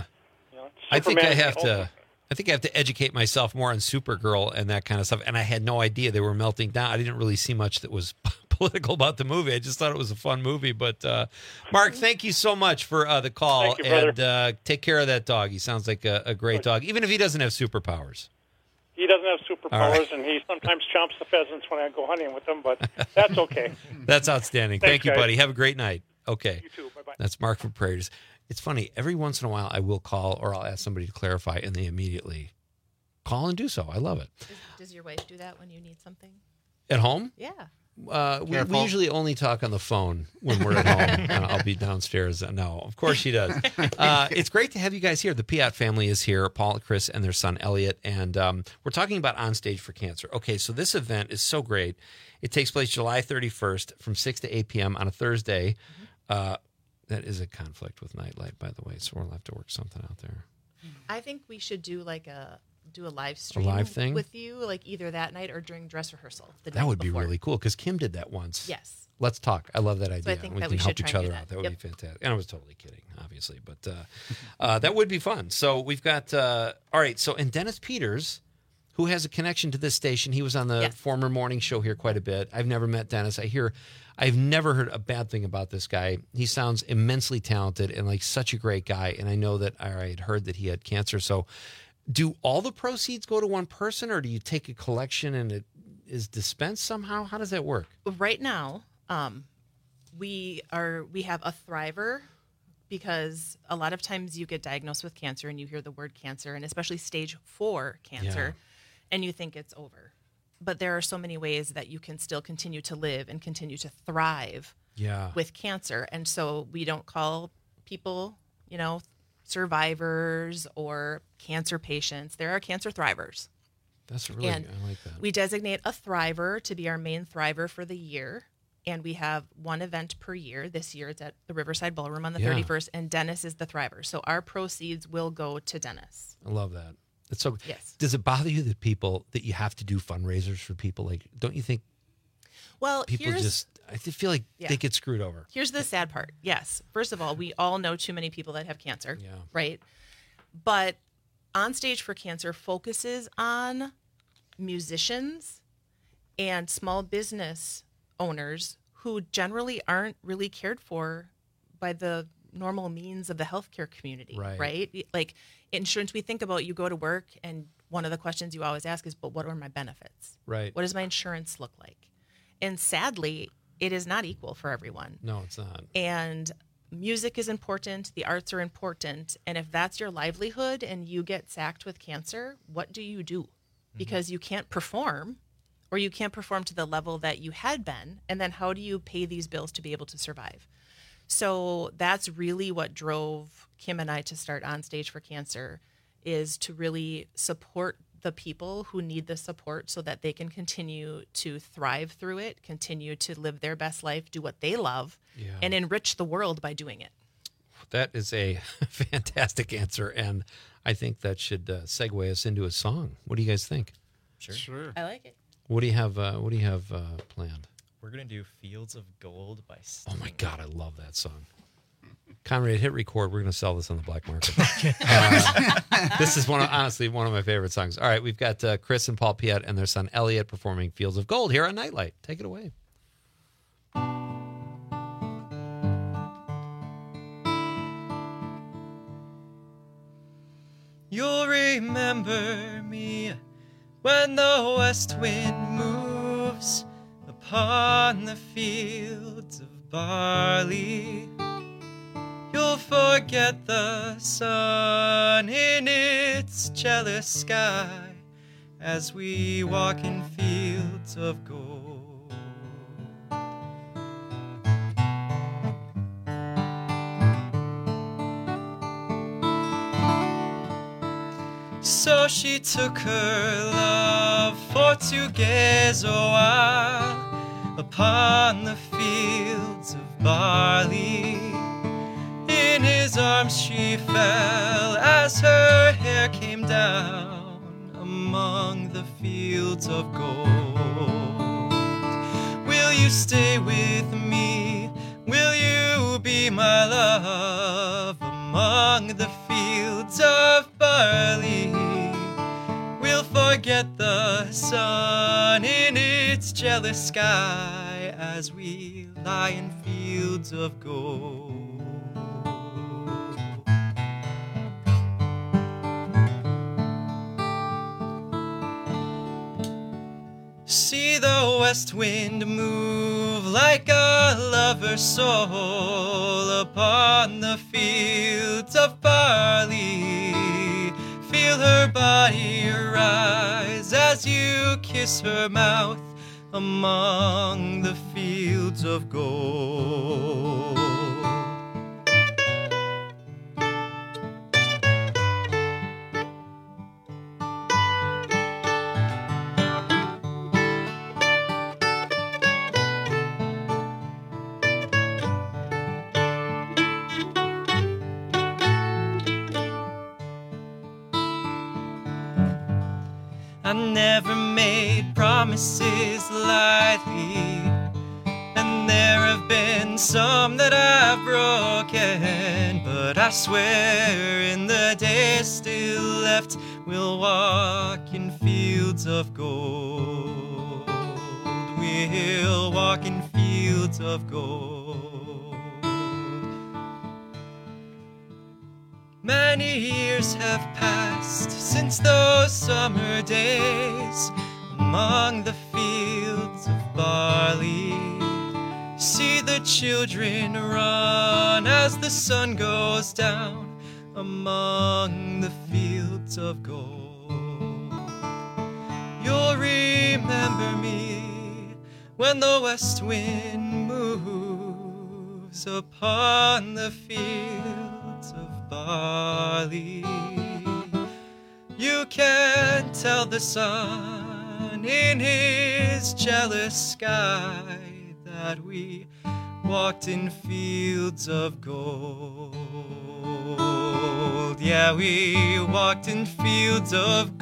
I think I have to. I think I have to educate myself more on Supergirl and that kind of stuff. And I had no idea they were melting down. I didn't really see much that was political about the movie. I just thought it was a fun movie. But Mark, thank you so much for the call. Thank you, brother. And take care of that dog. He sounds like a great dog, even if he doesn't have superpowers. He doesn't have superpowers, right. And he sometimes chomps the pheasants when I go hunting with him, but that's okay. That's outstanding. Thanks, Thank you, guys. buddy. Have a great night. Okay. You too. Bye-bye. That's Mark from Prairie. It's funny. Every once in a while, I will call or I'll ask somebody to clarify, and they immediately call and do so. I love it. Does your wife do that when you need something? At home? Yeah. We usually only talk on the phone when we're at home. I'll be downstairs. No, of course she does. It's great to have you guys here. The Piat family is here, Paul, Chris, and their son, Elliot. And we're talking about On Stage for Cancer. Okay, so this event is so great. It takes place July 31st from 6 to 8 p.m. on a Thursday. That is a conflict with Nightlight, by the way, so we'll have to work something out there. I think we should do a live stream thing with you, like either that night or during dress rehearsal. That would be really cool because Kim did that once. Yes. Let's talk. I love that idea. So I think we that can we help should each try and other do out. that. That would be fantastic. And I was totally kidding, obviously, but that would be fun. So we've got all right. So and Dennis Peters, who has a connection to this station, he was on the former morning show here quite a bit. I've never met Dennis. I've never heard a bad thing about this guy. He sounds immensely talented and like such a great guy. And I know that I had heard that he had cancer. So do all the proceeds go to one person, or do you take a collection and it is dispensed somehow? How does that work? Right now, we have a Thriver, because a lot of times you get diagnosed with cancer and you hear the word cancer, and especially stage 4 cancer, and you think it's over. But there are so many ways that you can still continue to live and continue to thrive with cancer. And so we don't call people, survivors or cancer patients. There are cancer thrivers. That's really, I like that. We designate a thriver to be our main thriver for the year. And we have one event per year. This year it's at the Riverside Ballroom on the 31st, and Dennis is the thriver. So our proceeds will go to Dennis. I love that. It's so. Yes. Does it bother you that you have to do fundraisers for people? Like, don't you think? Well, people I feel like they get screwed over. Here's the sad part. Yes. First of all, we all know too many people that have cancer. Yeah. Right. But On Stage for Cancer focuses on musicians and small business owners who generally aren't really cared for by the normal means of the healthcare community. Right. Like insurance, we think about, you go to work and one of the questions you always ask is, but what are my benefits? Right. What does my insurance look like? And sadly, it is not equal for everyone. No, it's not. And music is important. The arts are important. And if that's your livelihood and you get sacked with cancer, what do you do? Because you can't perform, or you can't perform to the level that you had been. And then how do you pay these bills to be able to survive? So that's really what drove Kim and I to start On Stage for Cancer, is to really support the people who need the support so that they can continue to thrive through it, continue to live their best life, do what they love, and enrich the world by doing it. That is a fantastic answer, and I think that should segue us into a song. What do you guys think? Sure. I like it. What do you have planned? We're going to do Fields of Gold by Sting. Oh, my God. I love that song. Conrad, hit record. We're going to sell this on the black market. This is honestly one of my favorite songs. All right, we've got Chris and Paul Piet and their son Elliot performing Fields of Gold here on Nightlight. Take it away. You'll remember me when the west wind moves upon the fields of barley. You'll forget the sun in its jealous sky as we walk in fields of gold. So she took her love for to gaze a while upon the fields of barley. In his arms she fell as her hair came down among the fields of gold. Will you stay with me? Will you be my love among the fields of barley? We'll forget the sun in its jealous sky as we lie in fields of gold. See the west wind move like a lover's soul upon the fields of barley. Feel her body rise as you kiss her mouth among the fields of gold. I never made promises lightly, and there have been some that I've broken, but I swear in the days still left we'll walk in fields of gold. We'll walk in fields of gold. Many years have passed since those summer days among the fields of barley. See the children run as the sun goes down among the fields of gold. You'll remember me when the west wind moves upon the fields of barley. You can tell the sun in his jealous sky that we walked in fields of gold. Yeah, we walked in fields of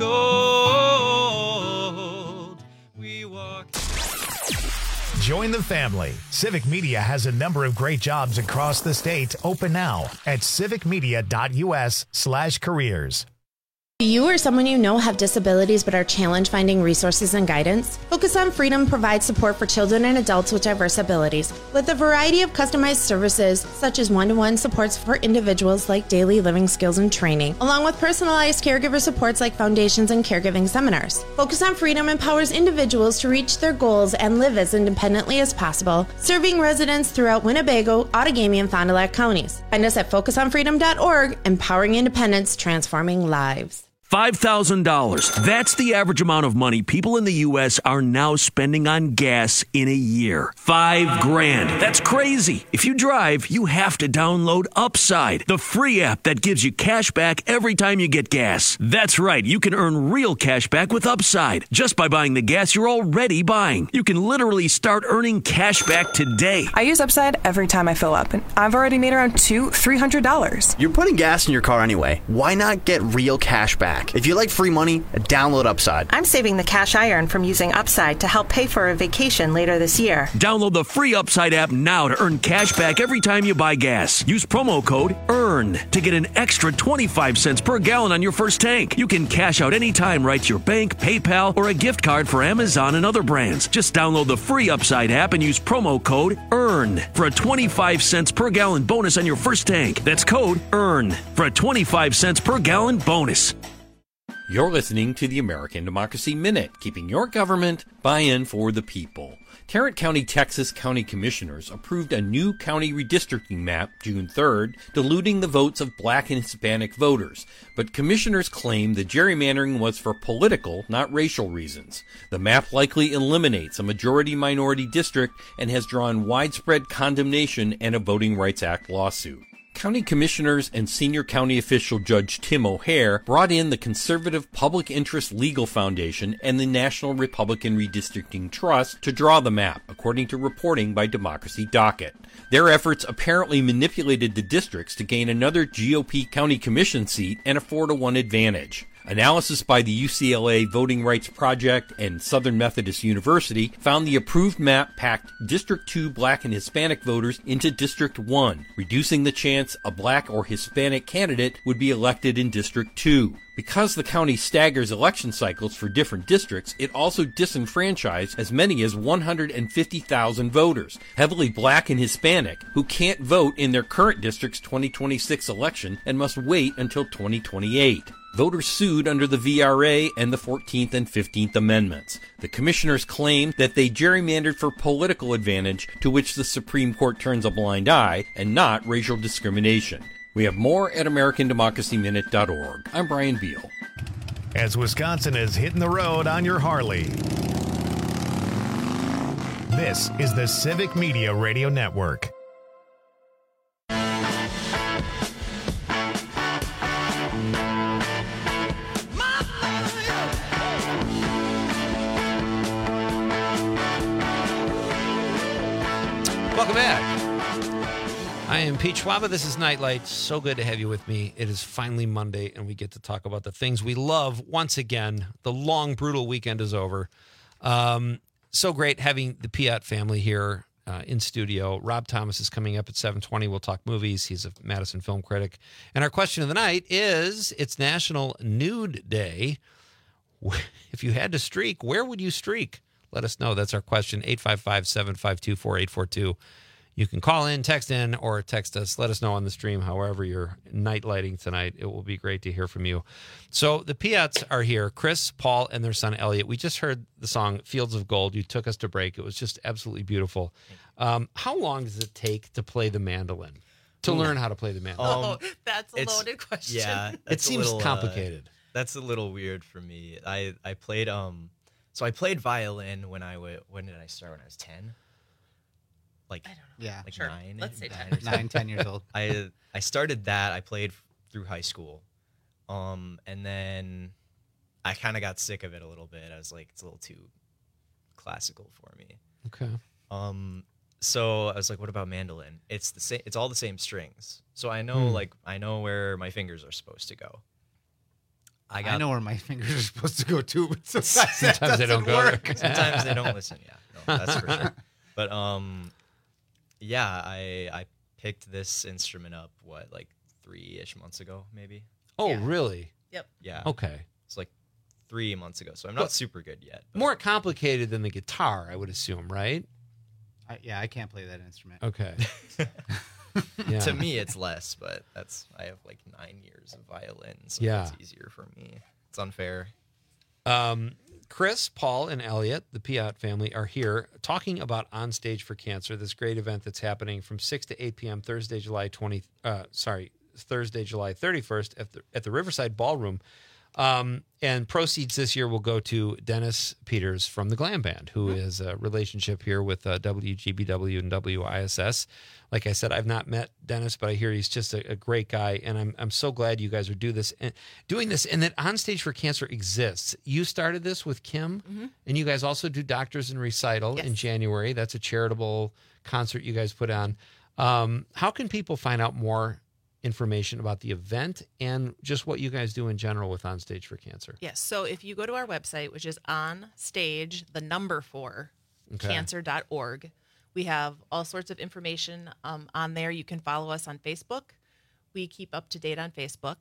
gold. We walked. Join the family. Civic Media has a number of great jobs across the state open now at civicmedia.us/careers. Do you or someone you know have disabilities but are challenged finding resources and guidance? Focus on Freedom provides support for children and adults with diverse abilities, with a variety of customized services such as one-to-one supports for individuals like daily living skills and training, along with personalized caregiver supports like foundations and caregiving seminars. Focus on Freedom empowers individuals to reach their goals and live as independently as possible, serving residents throughout Winnebago, Outagamie, and Fond du Lac counties. Find us at focusonfreedom.org, empowering independence, transforming lives. $5,000. That's the average amount of money people in the U.S. are now spending on gas in a year. $5,000. That's crazy. If you drive, you have to download Upside, the free app that gives you cash back every time you get gas. That's right. You can earn real cash back with Upside just by buying the gas you're already buying. You can literally start earning cash back today. I use Upside every time I fill up, and I've already made around $200-300. You're putting gas in your car anyway. Why not get real cash back? back. If you like free money, download Upside. I'm saving the cash I earn from using Upside to help pay for a vacation later this year. Download the free Upside app now to earn cash back every time you buy gas. Use promo code EARN to get an extra 25 cents per gallon on your first tank. You can cash out anytime right to your bank, PayPal, or a gift card for Amazon and other brands. Just download the free Upside app and use promo code EARN for a 25 cents per gallon bonus on your first tank. That's code EARN for a 25 cents per gallon bonus. You're listening to the American Democracy Minute, keeping your government buy-in for the people. Tarrant County, Texas County Commissioners approved a new county redistricting map June 3rd, diluting the votes of black and Hispanic voters. But commissioners claim the gerrymandering was for political, not racial reasons. The map likely eliminates a majority-minority district and has drawn widespread condemnation and a Voting Rights Act lawsuit. County commissioners and senior county official Judge Tim O'Hare brought in the conservative Public Interest Legal Foundation and the National Republican Redistricting Trust to draw the map, according to reporting by Democracy Docket. Their efforts apparently manipulated the districts to gain another GOP county commission seat and a 4-1 advantage. Analysis by the UCLA Voting Rights Project and Southern Methodist University found the approved map packed District 2 black and Hispanic voters into District 1, reducing the chance a black or Hispanic candidate would be elected in District 2. Because the county staggers election cycles for different districts, it also disenfranchised as many as 150,000 voters, heavily black and Hispanic, who can't vote in their current district's 2026 election and must wait until 2028. Voters sued under the VRA and the 14th and 15th Amendments. The commissioners claimed that they gerrymandered for political advantage, to which the Supreme Court turns a blind eye, and not racial discrimination. We have more at AmericanDemocracyMinute.org. I'm Brian Beal. As Wisconsin is hitting the road on your Harley, this is the Civic Media Radio Network. Welcome back. I am Pete Schwaba. This is Nightlight. So good to have you with me. It is finally Monday, and we get to talk about the things we love once again. The long, brutal weekend is over. So great having the Piat family here in studio. Rob Thomas is coming up at 7:20. We'll talk movies. He's a Madison film critic. And our question of the night is, it's National Nude Day. If you had to streak, where would you streak? Let us know. That's our question, 855-752-4842. You can call in, text in, or text us. Let us know on the stream, however you're night lighting tonight. It will be great to hear from you. So the Piats are here, Chris, Paul, and their son, Elliot. We just heard the song Fields of Gold. You took us to break. It was just absolutely beautiful. How long does it take to play the mandolin, to learn how to play the mandolin? That's a loaded question. Yeah. It seems complicated. That's a little weird for me. I played... So I played violin when did I start? When I was 10? Like, I don't know. Yeah. Like sure. 9? Let's say 10. 9, 10 years old. I started that. I played through high school. And then I kind of got sick of it a little bit. I was like, it's a little too classical for me. Okay. So I was like, what about mandolin? It's the same. It's all the same strings. So I know, I know where my fingers are supposed to go. I know where my fingers are supposed to go too, but sometimes they don't work. Sometimes they don't listen. Yeah, no, that's for sure. But yeah, I picked this instrument up 3-ish months ago, maybe. Oh, really? Yep. Yeah. Okay. It's like 3 months ago, so I'm not super good yet. But. More complicated than the guitar, I would assume, right? I can't play that instrument. Okay. Yeah. To me, it's less, but I have 9 years of violin, so it's easier for me. It's unfair. Chris, Paul, and Elliot, the Piat family, are here talking about On Stage for Cancer, this great event that's happening from 6 to 8 p.m. Thursday, July 31st at the Riverside Ballroom. And proceeds this year will go to Dennis Peters from the Glam Band, who is a relationship here with WGBW and WISS. Like I said, I've not met Dennis, but I hear he's just a great guy, and I'm so glad you guys are doing this, and that On Stage for Cancer exists. You started this with Kim, and you guys also do Doctors in Recital in January. That's a charitable concert you guys put on. How can people find out more information about the event and just what you guys do in general with On Stage for Cancer. Yes. So if you go to our website, which is onstage4cancer.org, we have all sorts of information on there. You can follow us on Facebook. We keep up to date on Facebook.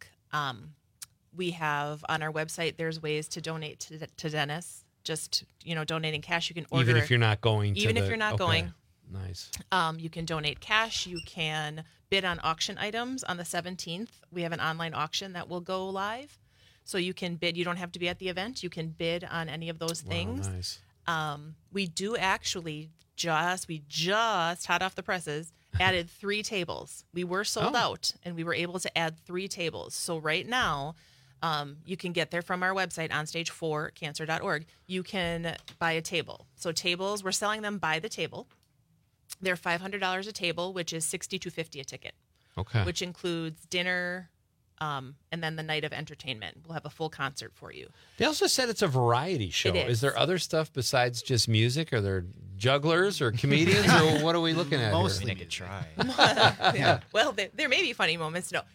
We have on our website, there's ways to donate to Dennis. Just, donating cash. You can order. Even if you're not going. Even if you're not going. Nice. You can donate cash. You can bid on auction items on the 17th. We have an online auction that will go live. So you can bid. You don't have to be at the event. You can bid on any of those things. Wow, nice. We do actually we just hot off the presses, added 3 tables. We were sold out, and we were able to add 3 tables. So right now, you can get there from our website, onstage4cancer.org. You can buy a table. So tables, we're selling them by the table. They're $500 a table, which is $62.50 a ticket. Okay. Which includes dinner, and then the night of entertainment. We'll have a full concert for you. They also said it's a variety show. It is. There other stuff besides just music? Are there jugglers or comedians, or what are we looking at? Mostly I could try. Yeah. Well, there may be funny moments. No.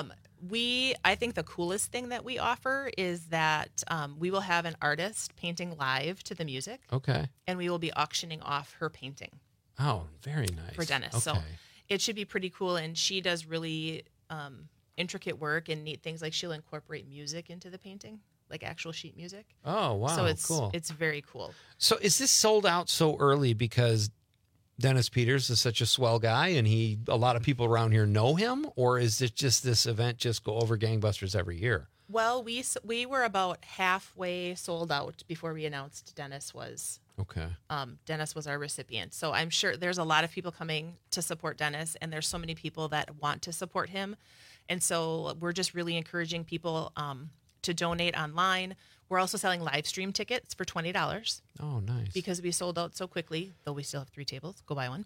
I think the coolest thing that we offer is that we will have an artist painting live to the music. Okay. And we will be auctioning off her painting. Oh, very nice. For Dennis. Okay. So it should be pretty cool. And she does really intricate work and neat things. Like she'll incorporate music into the painting, like actual sheet music. Oh, wow. So it's cool. It's very cool. So is this sold out so early because Dennis Peters is such a swell guy and a lot of people around here know him? Or is it just this event just go over gangbusters every year? Well, we were about halfway sold out before we announced Dennis was. Okay. Dennis was our recipient. So I'm sure there's a lot of people coming to support Dennis, and there's so many people that want to support him. And so we're just really encouraging people to donate online. We're also selling live stream tickets for $20. Oh, nice. Because we sold out so quickly, though we still have 3 tables. Go buy one.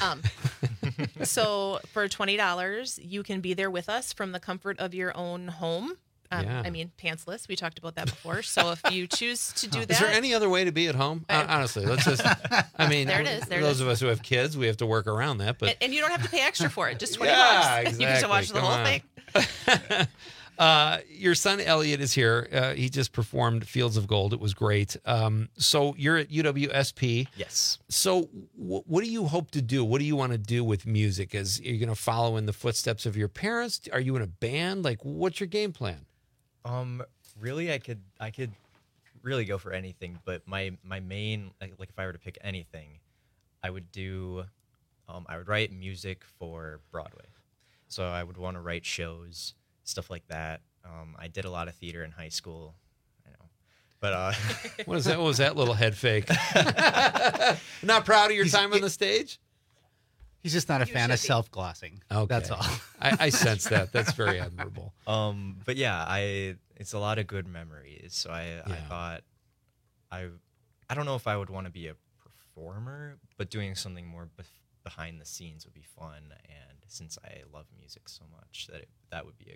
So for $20, you can be there with us from the comfort of your own home. I mean, pantsless. We talked about that before. So if you choose to do that. Is there any other way to be at home? Honestly, let's just, I mean, there it is. Those of us who have kids, we have to work around that. But and you don't have to pay extra for it. Just $20. Exactly. You can watch the whole thing. Your son, Elliot, is here. He just performed Fields of Gold. It was great. So you're at UWSP. Yes. So what do you hope to do? What do you want to do with music? Are you going to follow in the footsteps of your parents? Are you in a band? Like, what's your game plan? Really, I could really go for anything, but my main, like if I were to pick anything, I would do, I would write music for Broadway. So I would want to write shows, stuff like that. I did a lot of theater in high school. I know, but what was that little head fake? Not proud of your time on the stage? He's just not a fan of self-glossing. Okay. That's all. I sense that. That's very admirable. But yeah, it's a lot of good memories. So I thought I don't know if I would want to be a performer, but doing something more behind the scenes would be fun. And since I love music so much, that would be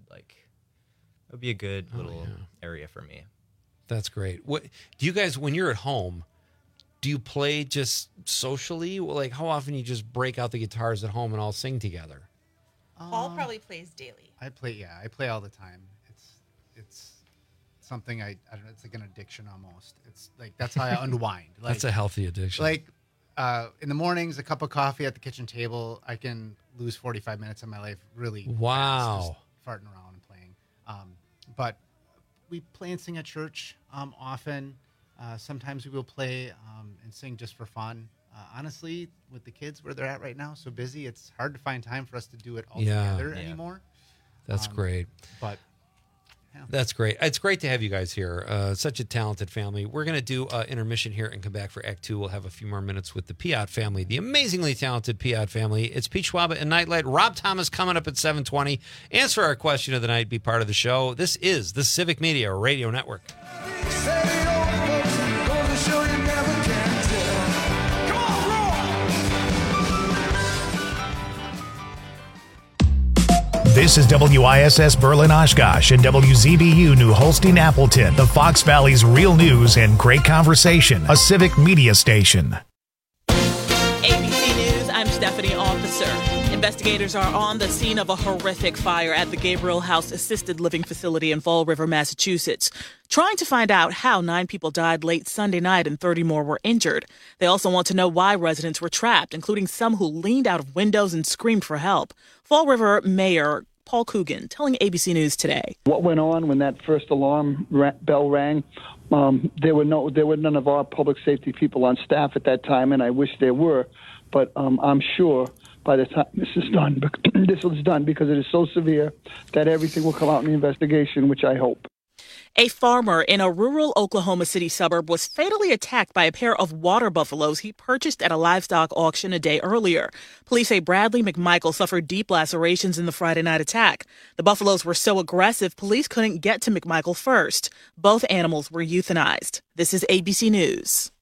a good little area for me. That's great. What do you guys, when you're at home, do you play just socially? Like, how often you just break out the guitars at home and all sing together? Paul probably plays daily. I play all the time. It's something I don't know. It's like an addiction almost. It's like that's how I unwind. Like, that's a healthy addiction. Like in the mornings, a cup of coffee at the kitchen table. I can lose 45 minutes of my life really. Wow. Fast, just farting around and playing. But we play and sing at church often. Sometimes we will play and sing just for fun. Honestly, with the kids where they're at right now, so busy, it's hard to find time for us to do it all together anymore. That's great. But that's great. It's great to have you guys here. Such a talented family. We're going to do intermission here and come back for Act 2. We'll have a few more minutes with the Piot family, the amazingly talented Piot family. It's Pete Schwaba and Nightlight. Rob Thomas coming up at 7:20. Answer our question of the night. Be part of the show. This is the Civic Media Radio Network. This is WISS Berlin Oshkosh and WZBU New Holstein Appleton, the Fox Valley's real news and great conversation, a civic media station. ABC News, I'm Stephanie Officer. Investigators are on the scene of a horrific fire at the Gabriel House Assisted Living Facility in Fall River, Massachusetts, trying to find out how 9 people died late Sunday night and 30 more were injured. They also want to know why residents were trapped, including some who leaned out of windows and screamed for help. Fall River Mayor Paul Coogan telling ABC News Today. What went on when that first alarm bell rang? There were none of our public safety people on staff at that time, and I wish there were. But I'm sure by the time this is done, because it is so severe that everything will come out in the investigation, which I hope. A farmer in a rural Oklahoma City suburb was fatally attacked by a pair of water buffaloes he purchased at a livestock auction a day earlier. Police say Bradley McMichael suffered deep lacerations in the Friday night attack. The buffaloes were so aggressive, police couldn't get to McMichael first. Both animals were euthanized. This is ABC News.